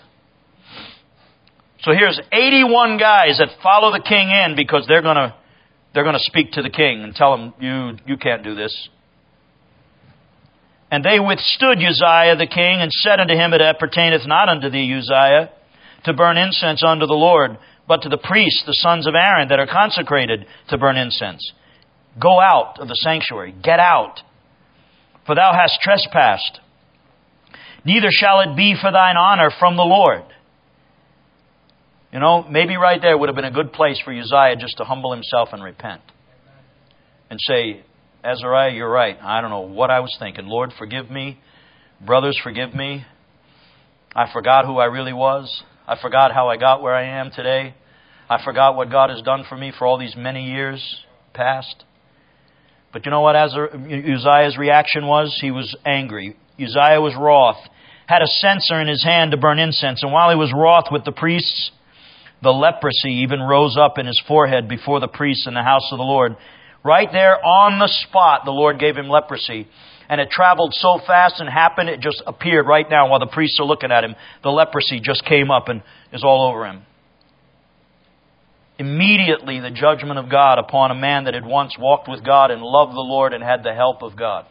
So here's 81 guys that follow the king in because they're going to speak to the king and tell him, you can't do this. And they withstood Uzziah the king and said unto him, it appertaineth not unto thee, Uzziah, to burn incense unto the Lord, but to the priests, the sons of Aaron, that are consecrated to burn incense. Go out of the sanctuary. Get out. For thou hast trespassed. Neither shall it be for thine honor from the Lord. You know, maybe right there would have been a good place for Uzziah just to humble himself and repent. And say, Azariah, you're right. I don't know what I was thinking. Lord, forgive me. Brothers, forgive me. I forgot who I really was. I forgot how I got where I am today. I forgot what God has done for me for all these many years past. But you know what Uzziah's reaction was? He was angry. Uzziah was wroth, had a censer in his hand to burn incense. And while he was wroth with the priests, the leprosy even rose up in his forehead before the priests in the house of the Lord. Right there on the spot, the Lord gave him leprosy. And it traveled so fast and happened, it just appeared right now while the priests are looking at him. The leprosy just came up and is all over him. Immediately the judgment of God upon a man that had once walked with God and loved the Lord and had the help of God.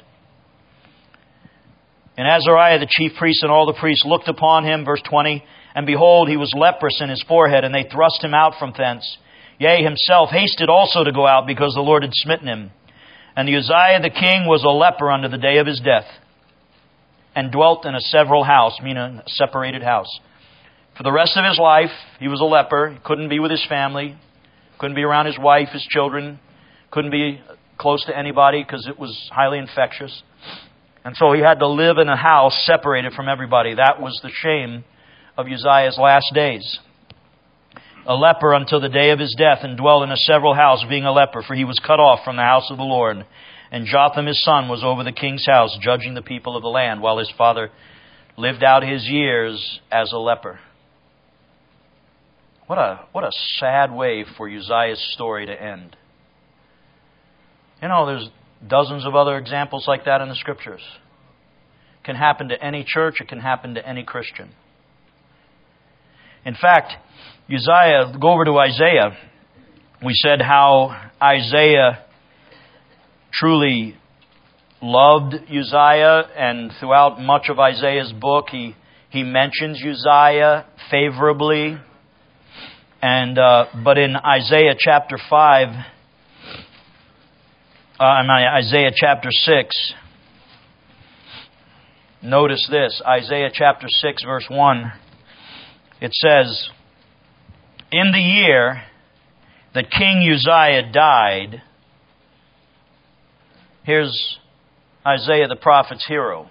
And Azariah, the chief priest, and all the priests looked upon him, verse 20, and behold, he was leprous in his forehead, and they thrust him out from thence. Yea, himself hasted also to go out, because the Lord had smitten him. And Uzziah the king was a leper unto the day of his death, and dwelt in a several house, meaning a separated house. For the rest of his life, he was a leper. He couldn't be with his family, couldn't be around his wife, his children, couldn't be close to anybody because it was highly infectious. And so he had to live in a house separated from everybody. That was the shame of Uzziah's last days. A leper until the day of his death, and dwelt in a several house, being a leper, for he was cut off from the house of the Lord. And Jotham his son was over the king's house, judging the people of the land, while his father lived out his years as a leper. What a sad way for Uzziah's story to end. You know, there's dozens of other examples like that in the Scriptures. It can happen to any church. It can happen to any Christian. In fact, Uzziah, go over to Isaiah. We said how Isaiah truly loved Uzziah, and throughout much of Isaiah's book, he mentions Uzziah favorably. And but in Isaiah chapter 6, notice this, Isaiah chapter 6, verse 1. It says, in the year that King Uzziah died, here's Isaiah the prophet's hero.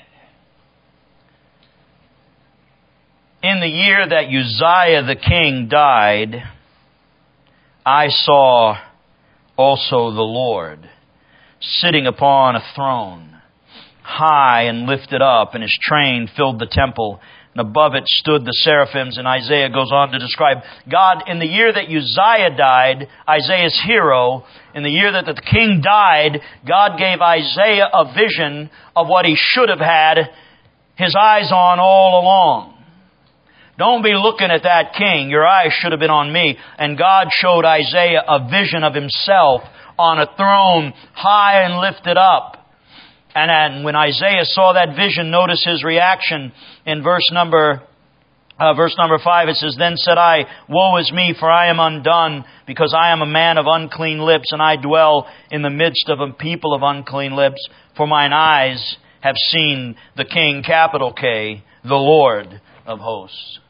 In the year that Uzziah the king died, I saw also the Lord sitting upon a throne, high and lifted up, and his train filled the temple. And above it stood the seraphims. And Isaiah goes on to describe God in the year that Uzziah died, Isaiah's hero. In the year that the king died, God gave Isaiah a vision of what he should have had his eyes on all along. Don't be looking at that king. Your eyes should have been on me. And God showed Isaiah a vision of himself on a throne, high and lifted up. And when Isaiah saw that vision, notice his reaction in verse number 5. It says, then said I, woe is me, for I am undone, because I am a man of unclean lips, and I dwell in the midst of a people of unclean lips. For mine eyes have seen the King, capital K, the Lord of hosts.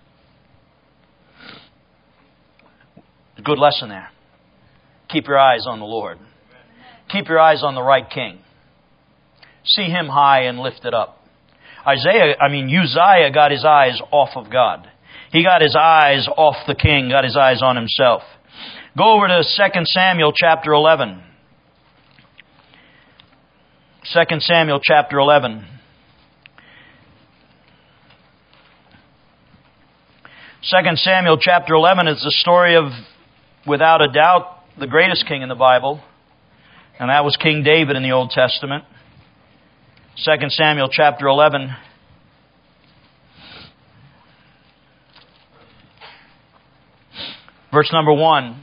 Good lesson there. Keep your eyes on the Lord. Keep your eyes on the right King. See him high and lifted up. Uzziah got his eyes off of God. He got his eyes off the king, got his eyes on himself. Go over to 2 Samuel chapter 11. 2 Samuel chapter 11. 2 Samuel chapter 11 is the story of, without a doubt, the greatest king in the Bible. And that was King David in the Old Testament. 2 Samuel chapter 11. Verse number 1.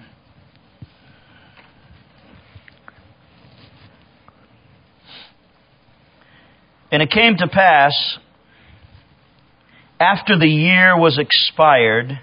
And it came to pass after the year was expired.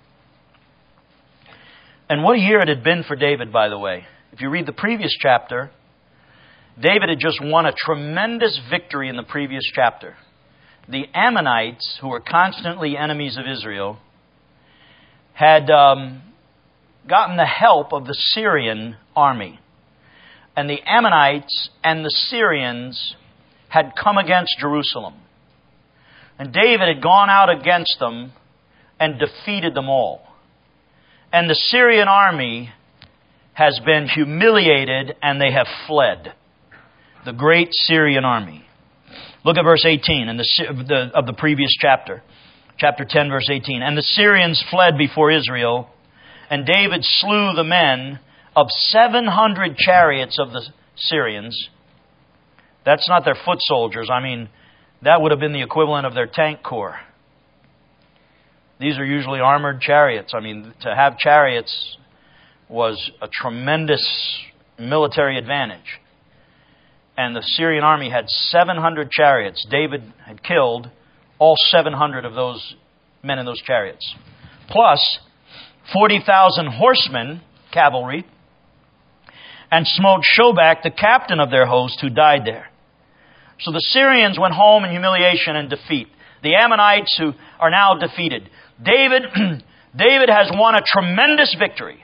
And what a year it had been for David, by the way. If you read the previous chapter, David had just won a tremendous victory in the previous chapter. The Ammonites, who were constantly enemies of Israel, had gotten the help of the Syrian army. And the Ammonites and the Syrians had come against Jerusalem. And David had gone out against them and defeated them all. And the Syrian army has been humiliated and they have fled. The great Syrian army. Look at verse 18 of the previous chapter. Chapter 10, verse 18. And the Syrians fled before Israel, and David slew the men of 700 chariots of the Syrians. That's not their foot soldiers. I mean, that would have been the equivalent of their tank corps. These are usually armored chariots. I mean, to have chariots was a tremendous military advantage. And the Syrian army had 700 chariots. David had killed all 700 of those men in those chariots. Plus 40,000 horsemen, cavalry, and smote Shobach, the captain of their host, who died there. So the Syrians went home in humiliation and defeat. The Ammonites, who are now defeated. David has won a tremendous victory.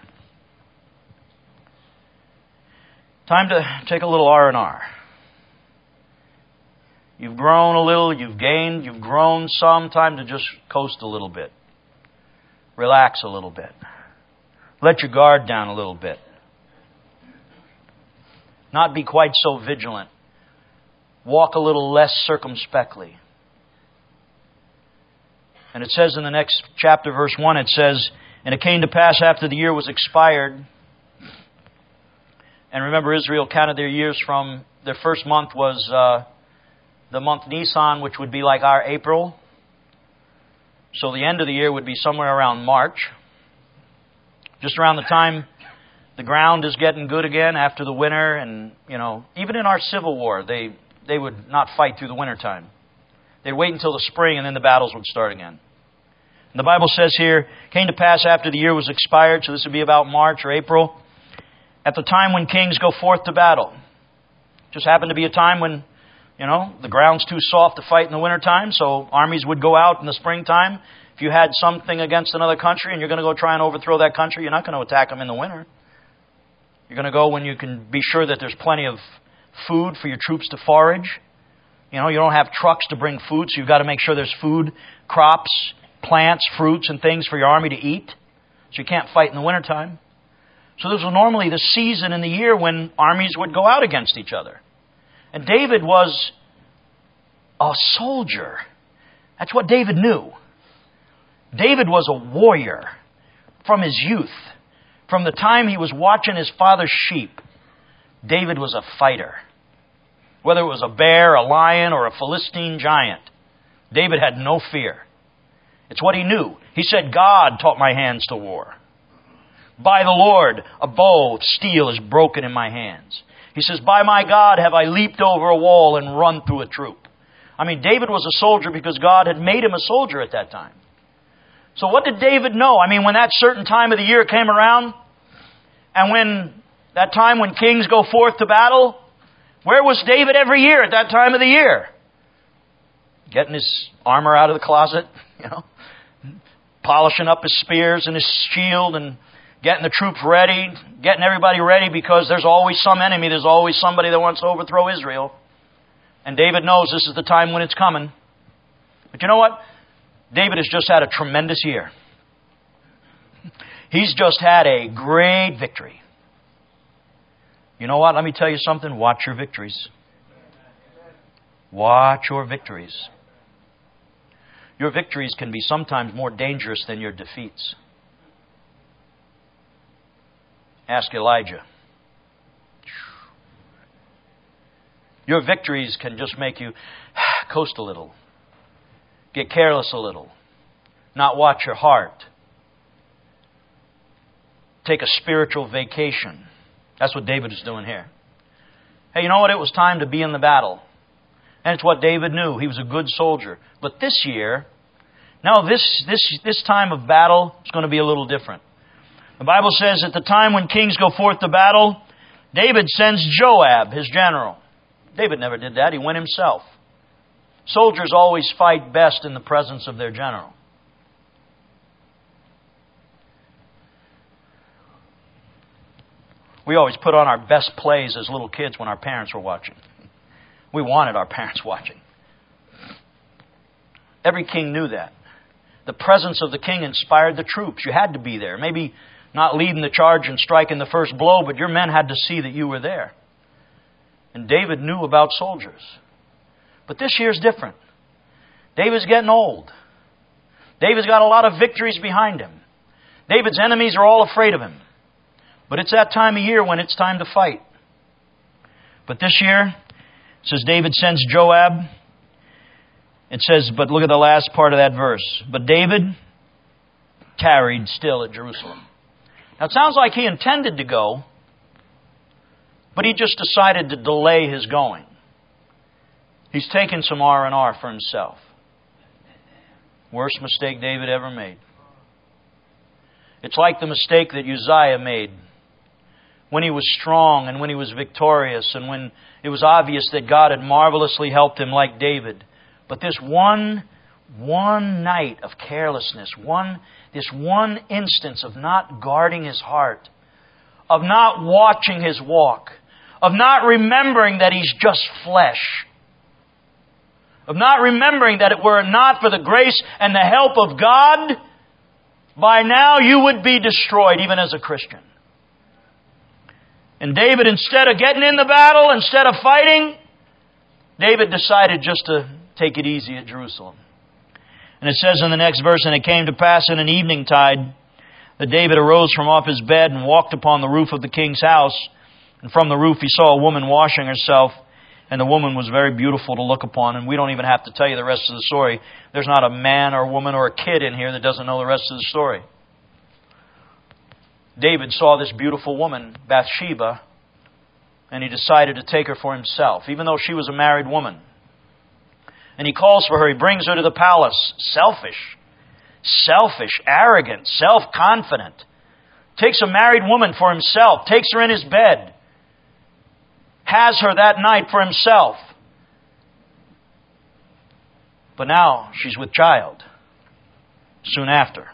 Time to take a little R&R. You've grown a little, you've gained, you've grown some. Time to just coast a little bit. Relax a little bit. Let your guard down a little bit. Not be quite so vigilant. Walk a little less circumspectly. And it says in the next chapter, verse 1, it says, and it came to pass after the year was expired. And remember, Israel counted their years from, their first month was the month Nisan, which would be like our April. So the end of the year would be somewhere around March. Just around the time the ground is getting good again after the winter. And, you know, even in our Civil War, they would not fight through the winter time. They'd wait until the spring and then the battles would start again. And the Bible says here, came to pass after the year was expired, so this would be about March or April, at the time when kings go forth to battle. Just happened to be a time when, you know, the ground's too soft to fight in the wintertime, so armies would go out in the springtime. If you had something against another country and you're going to go try and overthrow that country, you're not going to attack them in the winter. You're going to go when you can be sure that there's plenty of food for your troops to forage. You know, you don't have trucks to bring food, so you've got to make sure there's food, crops, plants, fruits, and things for your army to eat. So you can't fight in the wintertime. So this was normally the season in the year when armies would go out against each other. And David was a soldier. That's what David knew. David was a warrior from his youth. From the time he was watching his father's sheep, David was a fighter. Whether it was a bear, a lion, or a Philistine giant, David had no fear. It's what he knew. He said, God taught my hands to war. By the Lord, a bow of steel is broken in my hands. He says, by my God have I leaped over a wall and run through a troop. I mean, David was a soldier because God had made him a soldier at that time. So what did David know? I mean, when that certain time of the year came around, and when that time when kings go forth to battle, where was David every year at that time of the year? Getting his armor out of the closet, you know, polishing up his spears and his shield and getting the troops ready, getting everybody ready because there's always some enemy, there's always somebody that wants to overthrow Israel. And David knows this is the time when it's coming. But you know what? David has just had a tremendous year. He's just had a great victory. You know what? Let me tell you something. Watch your victories. Watch your victories. Your victories can be sometimes more dangerous than your defeats. Ask Elijah. Your victories can just make you coast a little, get careless a little, not watch your heart, take a spiritual vacation. That's what David is doing here. Hey, you know what? It was time to be in the battle. And it's what David knew. He was a good soldier. But this year, Now, this time of battle is going to be a little different. The Bible says at the time when kings go forth to battle, David sends Joab, his general. David never did that. He went himself. Soldiers always fight best in the presence of their general. We always put on our best plays as little kids when our parents were watching. We wanted our parents watching. Every king knew that. The presence of the king inspired the troops. You had to be there. Maybe not leading the charge and striking the first blow, but your men had to see that you were there. And David knew about soldiers. But this year's different. David's getting old. David's got a lot of victories behind him. David's enemies are all afraid of him. But it's that time of year when it's time to fight. But this year, it says David sends Joab. It says, but look at the last part of that verse. But David tarried still at Jerusalem. Now it sounds like he intended to go, but he just decided to delay his going. He's taken some R&R for himself. Worst mistake David ever made. It's like the mistake that Uzziah made when he was strong and when he was victorious and when it was obvious that God had marvelously helped him like David. But this one night of carelessness, this one instance of not guarding his heart, of not watching his walk, of not remembering that he's just flesh, of not remembering that it were not for the grace and the help of God, by now you would be destroyed even as a Christian. And David, instead of getting in the battle, instead of fighting, David decided just to take it easy at Jerusalem. And it says in the next verse, and it came to pass in an evening tide that David arose from off his bed and walked upon the roof of the king's house. And from the roof he saw a woman washing herself. And the woman was very beautiful to look upon. And we don't even have to tell you the rest of the story. There's not a man or a woman or a kid in here that doesn't know the rest of the story. David saw this beautiful woman, Bathsheba, and he decided to take her for himself, even though she was a married woman. And he calls for her. He brings her to the palace. Selfish, arrogant, self-confident. Takes a married woman for himself. Takes her in his bed. Has her that night for himself. But now she's with child. Soon after.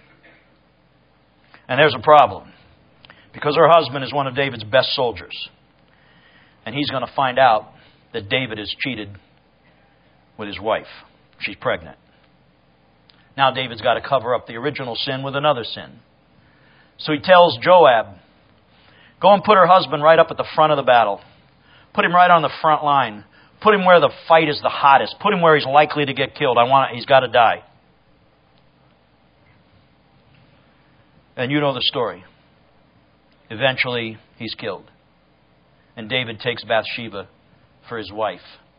And there's a problem. Because her husband is one of David's best soldiers. And he's going to find out that David has cheated with his wife. She's pregnant. Now David's got to cover up the original sin with another sin. So he tells Joab, go and put her husband right up at the front of the battle. Put him right on the front line. Put him where the fight is the hottest. Put him where he's likely to get killed. He's got to die. And you know the story. Eventually, he's killed. And David takes Bathsheba for his wife.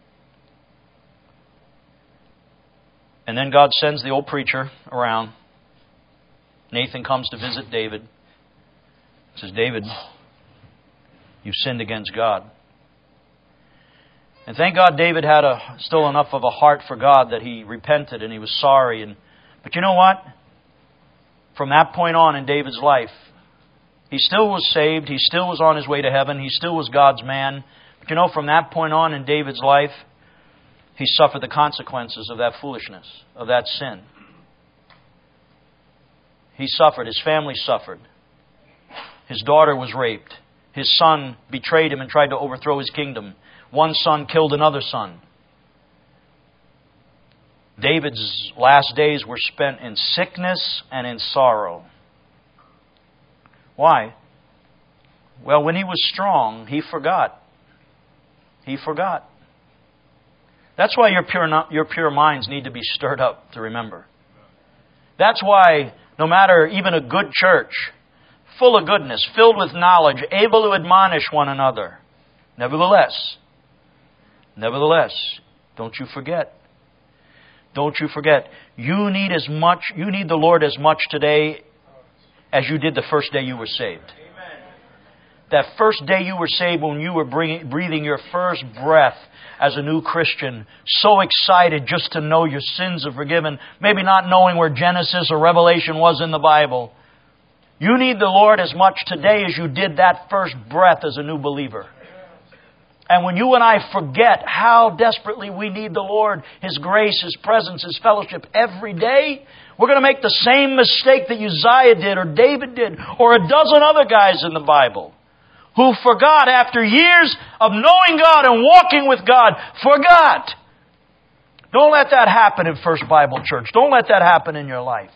And then God sends the old preacher around. Nathan comes to visit David. He says, David, you've sinned against God. And thank God David had still enough of a heart for God that he repented and he was sorry. But you know what? From that point on in David's life, he still was saved. He still was on his way to heaven. He still was God's man. But you know, from that point on in David's life, he suffered the consequences of that foolishness, of that sin. He suffered. His family suffered. His daughter was raped. His son betrayed him and tried to overthrow his kingdom. One son killed another son. David's last days were spent in sickness and in sorrow. Why? Well, when he was strong, he forgot. He forgot. That's why your pure minds need to be stirred up to remember. That's why no matter even a good church, full of goodness, filled with knowledge, able to admonish one another, nevertheless, don't you forget. Don't you forget. You need the Lord as much today as you did the first day you were saved. that first day you were saved, when you were breathing your first breath as a new Christian, so excited just to know your sins are forgiven, maybe not knowing where Genesis or Revelation was in the Bible. You need the Lord as much today as you did that first breath as a new believer. And when you and I forget how desperately we need the Lord, His grace, His presence, His fellowship every day, we're going to make the same mistake that Uzziah did or David did or a dozen other guys in the Bible who forgot after years of knowing God and walking with God, forgot. Don't let that happen in First Bible Church. Don't let that happen in your life.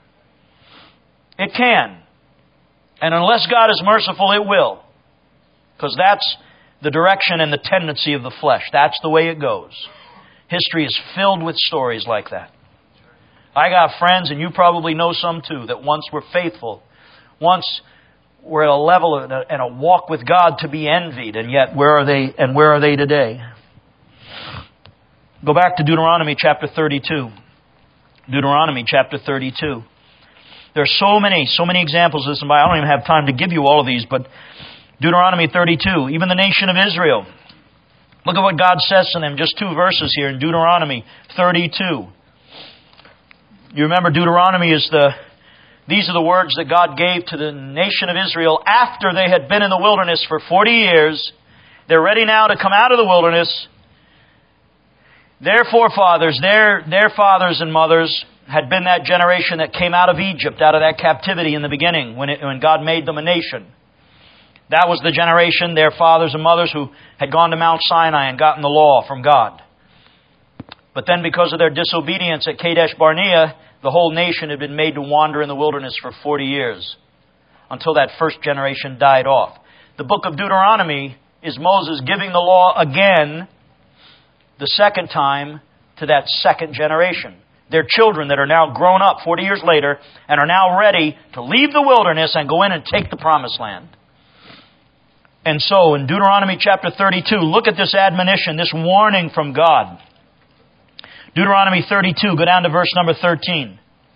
It can. And unless God is merciful, it will. Because that's the direction and the tendency of the flesh. That's the way it goes. History is filled with stories like that. I got friends, and you probably know some too, that once were faithful, once were at a level and a walk with God to be envied, and yet where are they today? Go back to Deuteronomy chapter 32. Deuteronomy chapter 32. There are so many examples of this in the Bible. I don't even have time to give you all of these, but Deuteronomy 32, even the nation of Israel. Look at what God says to them, just 2 verses here in Deuteronomy 32. You remember Deuteronomy these are the words that God gave to the nation of Israel after they had been in the wilderness for 40 years. They're ready now to come out of the wilderness. Their forefathers, their fathers and mothers had been that generation that came out of Egypt, out of that captivity in the beginning when God made them a nation. That was the generation, their fathers and mothers, who had gone to Mount Sinai and gotten the law from God. But then because of their disobedience at Kadesh Barnea, the whole nation had been made to wander in the wilderness for 40 years until that first generation died off. The book of Deuteronomy is Moses giving the law again, the second time, to that second generation. Their children that are now grown up 40 years later and are now ready to leave the wilderness and go in and take the promised land. And so in Deuteronomy chapter 32, look at this admonition, this warning from God. Deuteronomy 32, go down to verse number 13.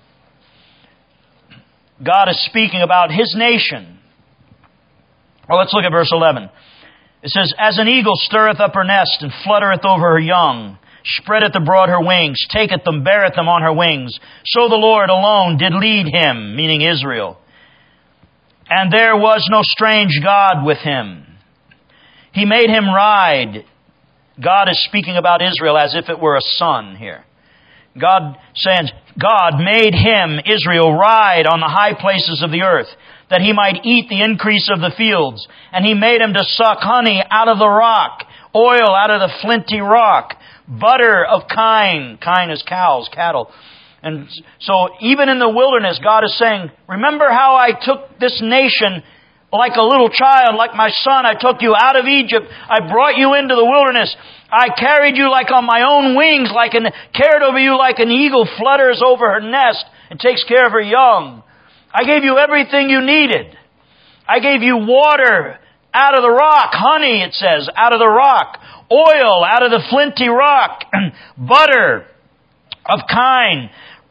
God is speaking about His nation. Well, let's look at verse 11. It says, "As an eagle stirreth up her nest, and fluttereth over her young, spreadeth abroad her wings, taketh them, beareth them on her wings. So the Lord alone did lead him," meaning Israel. "And there was no strange God with him. He made him ride." God is speaking about Israel as if it were a son here. God says, God made him, Israel, ride on the high places of the earth, that he might eat the increase of the fields. And He made him to suck honey out of the rock, oil out of the flinty rock, butter of kine. Kine is cows, cattle. And so even in the wilderness, God is saying, remember how I took this nation like a little child, like my son. I took you out of Egypt. I brought you into the wilderness. I carried you like on my own wings, cared over you like an eagle flutters over her nest and takes care of her young. I gave you everything you needed. I gave you water out of the rock, honey, it says, out of the rock, oil out of the flinty rock, butter of kine,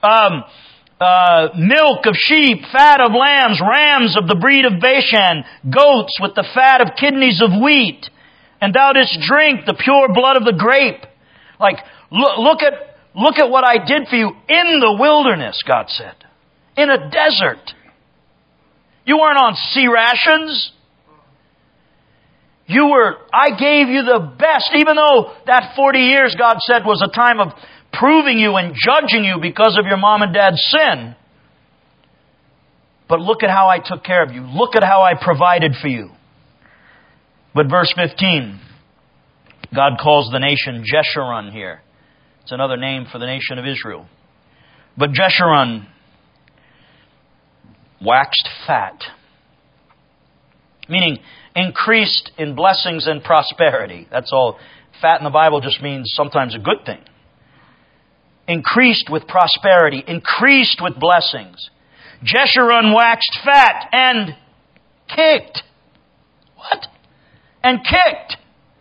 milk of sheep, fat of lambs, rams of the breed of Bashan, goats with the fat of kidneys of wheat. And thou didst drink the pure blood of the grape. Look at what I did for you in the wilderness, God said. In a desert. You weren't on sea rations. I gave you the best, even though that 40 years, God said, was a time of proving you and judging you because of your mom and dad's sin. But look at how I took care of you. Look at how I provided for you. But verse 15, God calls the nation Jeshurun here. It's another name for the nation of Israel. But Jeshurun waxed fat, meaning increased in blessings and prosperity. That's all. Fat in the Bible just means sometimes a good thing. Increased with prosperity, increased with blessings. Jeshurun waxed fat and kicked. What? And kicked.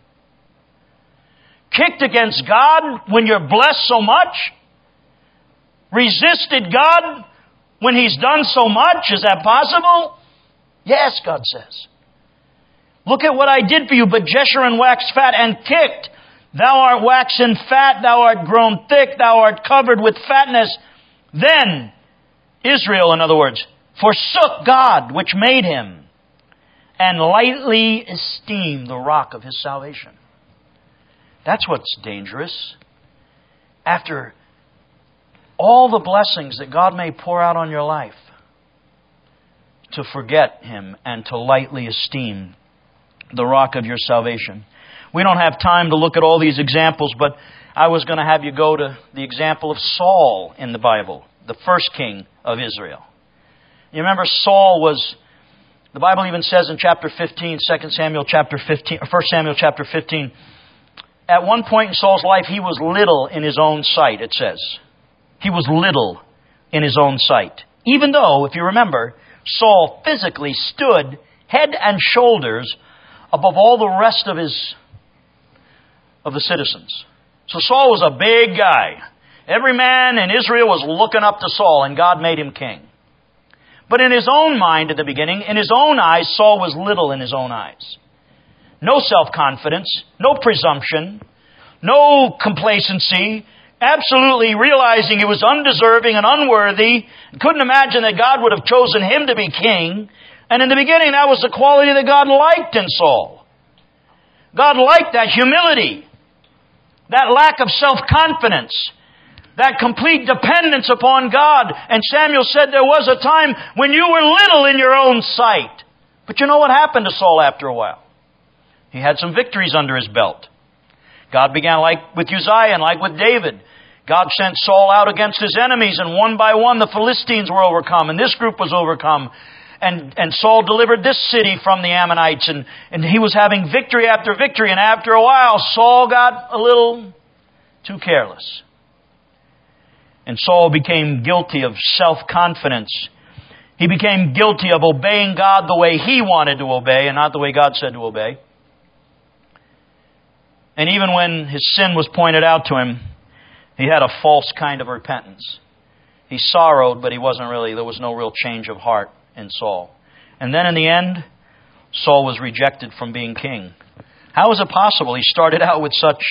Kicked against God when you're blessed so much? Resisted God when He's done so much? Is that possible? Yes, God says. Look at what I did for you. But Jeshurun waxed fat and kicked. Thou art waxen fat, thou art grown thick, thou art covered with fatness. Then Israel, in other words, forsook God, which made him, and lightly esteemed the rock of his salvation. That's what's dangerous. After all the blessings that God may pour out on your life, to forget Him and to lightly esteem the rock of your salvation. We don't have time to look at all these examples, but I was going to have you go to the example of Saul in the Bible, the first king of Israel. You remember Saul was, the Bible even says in chapter 15, 2 Samuel chapter 15, or 1 Samuel chapter 15, at one point in Saul's life, he was little in his own sight, it says. He was little in his own sight. Even though, if you remember, Saul physically stood head and shoulders above all the rest of the citizens. So Saul was a big guy. Every man in Israel was looking up to Saul, and God made him king. But in his own mind at the beginning, in his own eyes, Saul was little in his own eyes. No self-confidence, no presumption, no complacency, absolutely realizing he was undeserving and unworthy, couldn't imagine that God would have chosen him to be king. And in the beginning, that was the quality that God liked in Saul. God liked that humility, that lack of self-confidence, that complete dependence upon God. And Samuel said there was a time when you were little in your own sight. But you know what happened to Saul after a while? He had some victories under his belt. God began, like with Uzziah and like with David, God sent Saul out against his enemies, and one by one the Philistines were overcome, and this group was overcome. And Saul delivered this city from the Ammonites, and he was having victory after victory, and after a while Saul got a little too careless. And Saul became guilty of self-confidence. He became guilty of obeying God the way he wanted to obey and not the way God said to obey. And even when his sin was pointed out to him, he had a false kind of repentance. He sorrowed, but there was no real change of heart in Saul. And then in the end, Saul was rejected from being king. How is it possible? He started out with such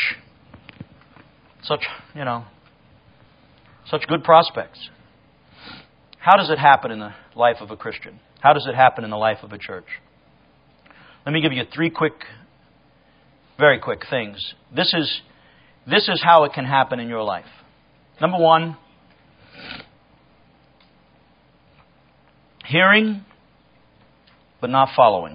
good prospects. How does it happen in the life of a Christian? How does it happen in the life of a church? Let me give you three very quick things. This is how it can happen in your life. Number one, hearing but not following.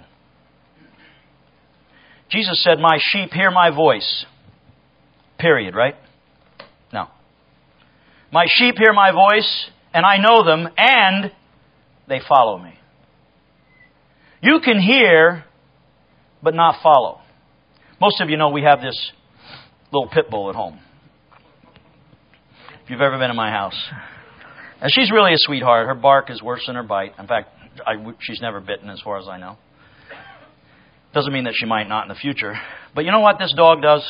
Jesus said, "My sheep hear my voice." Period, right? No. "My sheep hear my voice, and I know them, and they follow me." You can hear but not follow. Most of you know we have this little pit bull at home. If you've ever been in my house. And she's really a sweetheart. Her bark is worse than her bite. In fact, she's never bitten as far as I know. Doesn't mean that she might not in the future. But you know what this dog does?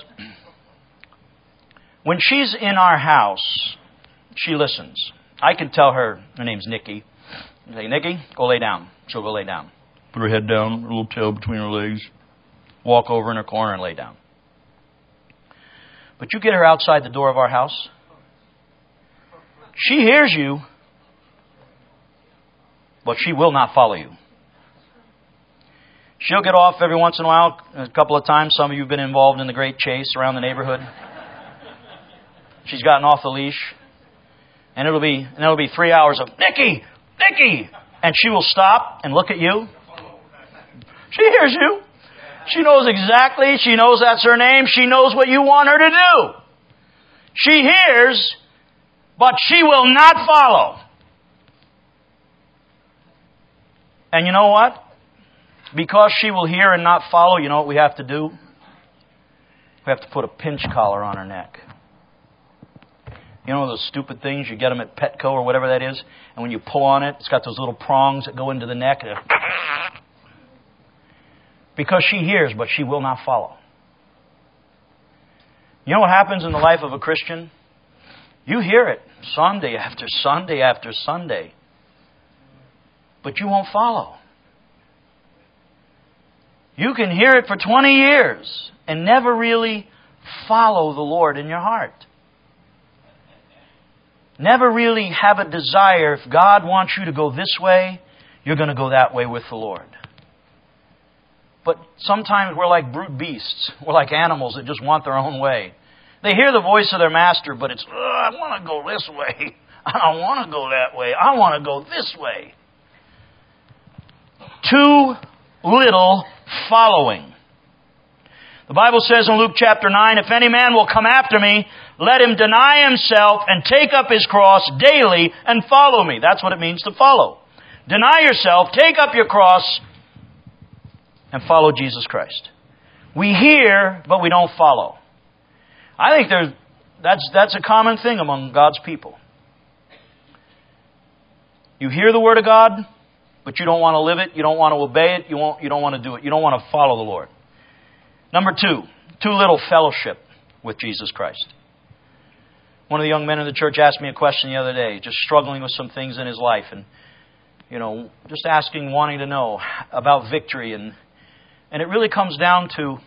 When she's in our house, she listens. I can tell her name's Nikki. I say, "Nikki, go lay down." She'll go lay down. Put her head down, her little tail between her legs. Walk over in her corner and lay down. But you get her outside the door of our house, she hears you, but she will not follow you. She'll get off every once in a while, a couple of times. Some of you have been involved in the great chase around the neighborhood. She's gotten off the leash. And it'll be 3 hours of, "Nikki! Nikki!" And she will stop and look at you. She hears you. She knows that's her name. She knows what you want her to do. She hears, but she will not follow. And you know what? Because she will hear and not follow, you know what we have to do? We have to put a pinch collar on her neck. You know those stupid things, you get them at Petco or whatever that is, and when you pull on it, it's got those little prongs that go into the neck. Because she hears, but she will not follow. You know what happens in the life of a Christian? You hear it Sunday after Sunday after Sunday, but you won't follow. You can hear it for 20 years and never really follow the Lord in your heart. Never really have a desire, if God wants you to go this way, you're going to go that way with the Lord. But sometimes we're like brute beasts. We're like animals that just want their own way. They hear the voice of their master, but it's, I want to go this way. I don't want to go that way. I want to go this way. Too little following. The Bible says in Luke chapter 9, if any man will come after me, let him deny himself and take up his cross daily and follow me. That's what it means to follow. Deny yourself, take up your cross, and follow Jesus Christ. We hear, but we don't follow. I think that's a common thing among God's people. You hear the Word of God, but you don't want to live it, you don't want to obey it, you don't want to do it. You don't want to follow the Lord. Number two, too little fellowship with Jesus Christ. One of the young men in the church asked me a question the other day, just struggling with some things in his life, and just asking, wanting to know about victory, and it really comes down to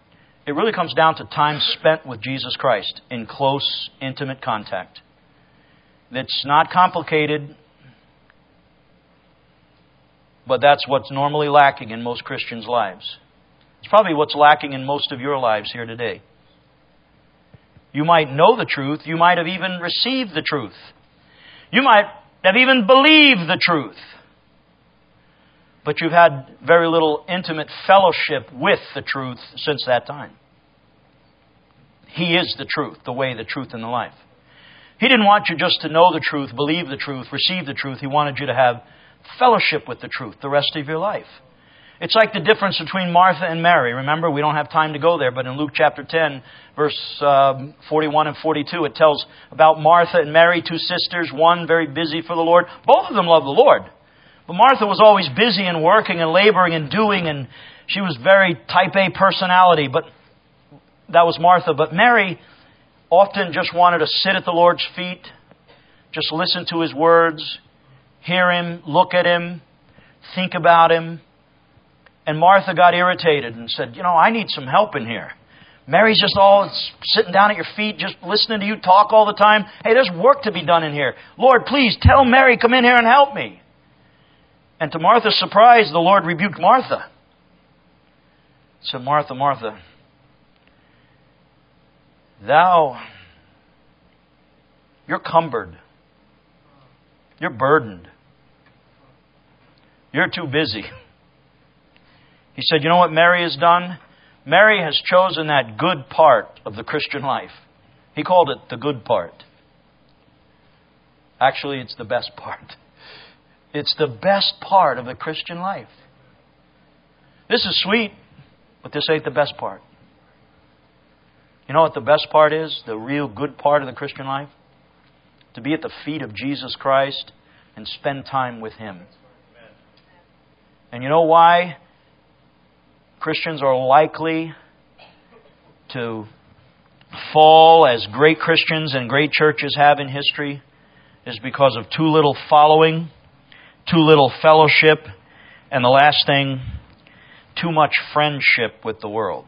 time spent with Jesus Christ in close, intimate contact. It's not complicated, but that's what's normally lacking in most Christians' lives. It's probably what's lacking in most of your lives here today. You might know the truth. You might have even received the truth. You might have even believed the truth. But you've had very little intimate fellowship with the truth since that time. He is the truth, the way, the truth, and the life. He didn't want you just to know the truth, believe the truth, receive the truth. He wanted you to have fellowship with the truth the rest of your life. It's like the difference between Martha and Mary. Remember, we don't have time to go there, but in Luke chapter 10, verse 41 and 42, it tells about Martha and Mary, two sisters, one very busy for the Lord. Both of them loved the Lord. But Martha was always busy and working and laboring and doing, and she was very type A personality, but that was Martha. But Mary often just wanted to sit at the Lord's feet, just listen to His words, hear Him, look at Him, think about Him. And Martha got irritated and said, I need some help in here. Mary's just all sitting down at your feet, just listening to you talk all the time. Hey, there's work to be done in here. Lord, please tell Mary, come in here and help me. And to Martha's surprise, the Lord rebuked Martha. He said, Martha, Martha, you're cumbered. You're burdened. You're too busy. He said, you know what Mary has done? Mary has chosen that good part of the Christian life. He called it the good part. Actually, it's the best part. It's the best part of the Christian life. This is sweet, but this ain't the best part. You know what the best part is? The real good part of the Christian life? To be at the feet of Jesus Christ and spend time with Him. And you know why Christians are likely to fall as great Christians and great churches have in history? Is because of too little following, too little fellowship, and the last thing, too much friendship with the world.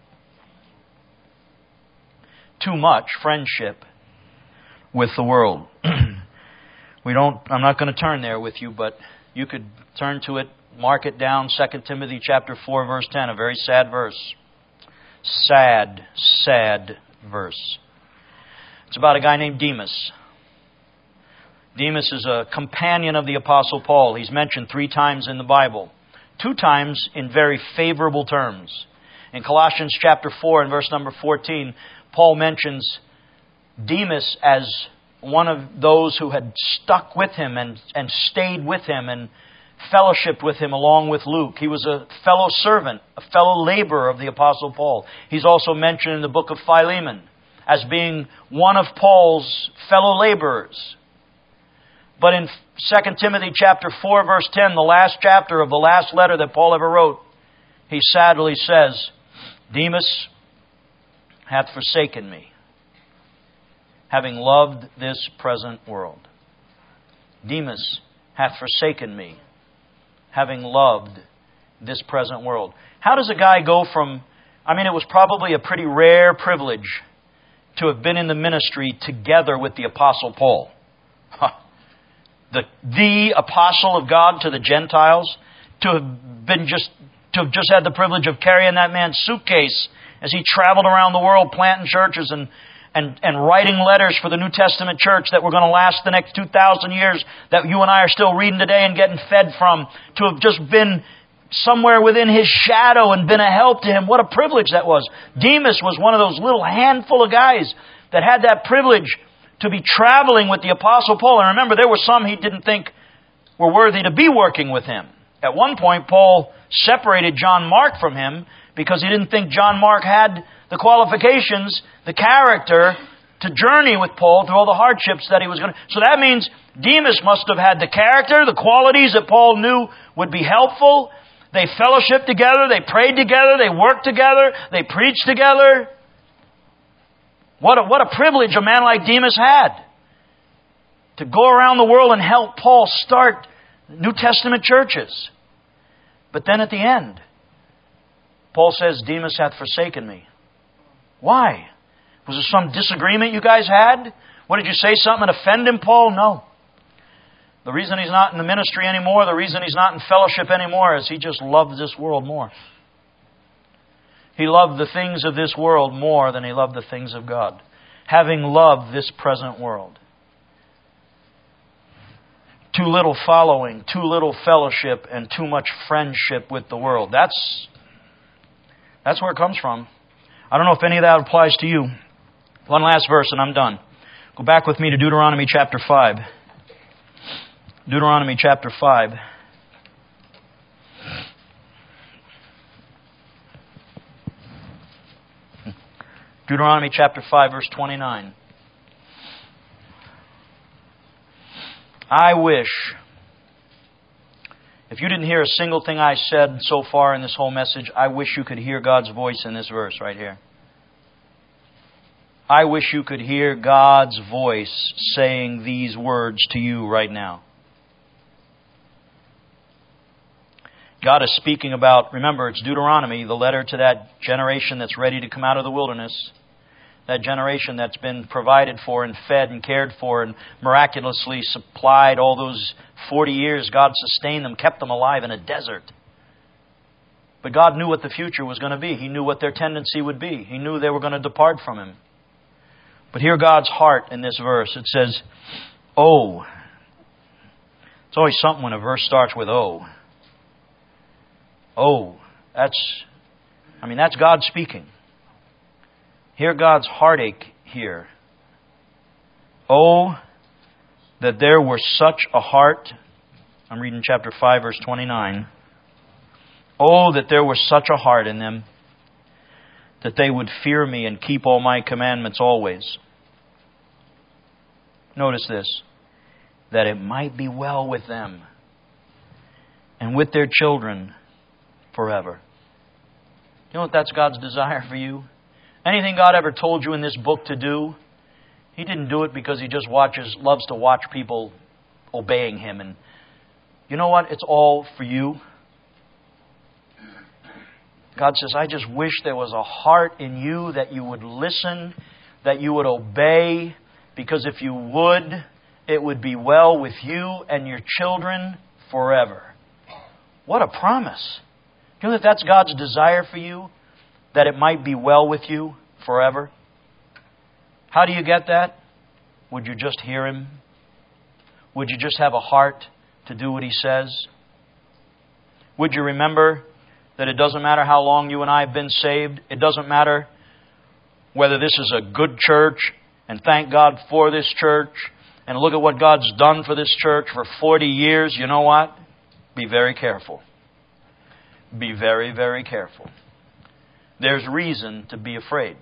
Too much friendship with the world. I'm not going to turn there with you, but you could turn to it, mark it down, 2 Timothy chapter 4, verse 10, a very sad verse. Sad, sad verse. It's about a guy named Demas. Demas is a companion of the Apostle Paul. He's mentioned 3 times in the Bible. 2 times in very favorable terms. In Colossians chapter 4 and verse number 14, Paul mentions Demas as one of those who had stuck with him and stayed with him and fellowshiped with him along with Luke. He was a fellow servant, a fellow laborer of the Apostle Paul. He's also mentioned in the book of Philemon as being one of Paul's fellow laborers. But in 2 Timothy chapter 4, verse 10, the last chapter of the last letter that Paul ever wrote, he sadly says, Demas hath forsaken me, having loved this present world. Demas hath forsaken me, having loved this present world. How does a guy go from, it was probably a pretty rare privilege to have been in the ministry together with the Apostle Paul. The apostle of God to the Gentiles, to have just had the privilege of carrying that man's suitcase as he traveled around the world planting churches and writing letters for the New Testament church that were going to last the next 2,000 years, that you and I are still reading today and getting fed from, to have just been somewhere within his shadow and been a help to him. What a privilege that was. Demas was one of those little handful of guys that had that privilege to be traveling with the Apostle Paul. And remember, there were some he didn't think were worthy to be working with him. At one point, Paul separated John Mark from him because he didn't think John Mark had the qualifications, the character to journey with Paul through all the hardships that he was going to. So that means Demas must have had the character, the qualities that Paul knew would be helpful. They fellowshiped together, they prayed together, they worked together, they preached together. What a privilege a man like Demas had to go around the world and help Paul start New Testament churches. But then at the end, Paul says, Demas hath forsaken me. Why? Was there some disagreement you guys had? What, did you say something that offended him, Paul? No. The reason he's not in the ministry anymore, the reason he's not in fellowship anymore is he just loved this world more. He loved the things of this world more than he loved the things of God. Having loved this present world. Too little following, too little fellowship, and too much friendship with the world. That's where it comes from. I don't know if any of that applies to you. One last verse and I'm done. Go back with me to Deuteronomy chapter 5. Deuteronomy chapter 5. Deuteronomy chapter 5, verse 29. I wish, if you didn't hear a single thing I said so far in this whole message, I wish you could hear God's voice in this verse right here. I wish you could hear God's voice saying these words to you right now. God is speaking about, remember, it's Deuteronomy, the letter to that generation that's ready to come out of the wilderness. That generation that's been provided for and fed and cared for and miraculously supplied all those 40 years. God sustained them, kept them alive in a desert. But God knew what the future was going to be. He knew what their tendency would be. He knew they were going to depart from Him. But hear God's heart in this verse. It says, "Oh." It's always something when a verse starts with "oh." Oh, that's God speaking. Hear God's heartache here. Oh, that there were such a heart. I'm reading chapter 5, verse 29. Oh, that there were such a heart in them, that they would fear me and keep all my commandments always. Notice this, that it might be well with them and with their children forever. You know what that's God's desire for you? Anything God ever told you in this book to do, He didn't do it because He just loves to watch people obeying Him. And you know what? It's all for you. God says, I just wish there was a heart in you that you would listen, that you would obey, because if you would, it would be well with you and your children forever. What a promise. You know that that's God's desire for you? That it might be well with you forever? How do you get that? Would you just hear Him? Would you just have a heart to do what He says? Would you remember that it doesn't matter how long you and I have been saved. It doesn't matter whether this is a good church, and thank God for this church, and look at what God's done for this church for 40 years. You know what? Be very careful. Be very, very careful. There's reason to be afraid.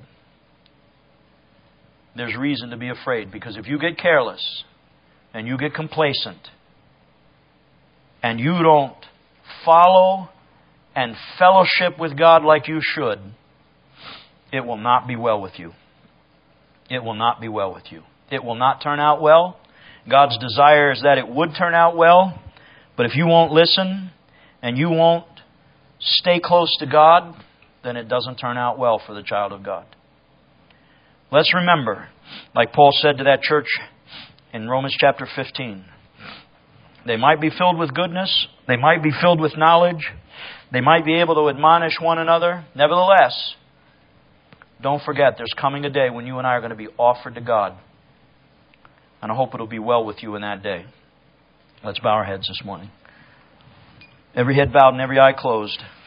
There's reason to be afraid, because if you get careless and you get complacent and you don't follow and fellowship with God like you should, it will not be well with you. It will not be well with you. It will not turn out well. God's desire is that it would turn out well, but if you won't listen and you won't stay close to God, then it doesn't turn out well for the child of God. Let's remember, like Paul said to that church in Romans chapter 15, they might be filled with goodness, they might be filled with knowledge, they might be able to admonish one another. Nevertheless, don't forget, there's coming a day when you and I are going to be offered to God. And I hope it'll be well with you in that day. Let's bow our heads this morning. Every head bowed and every eye closed.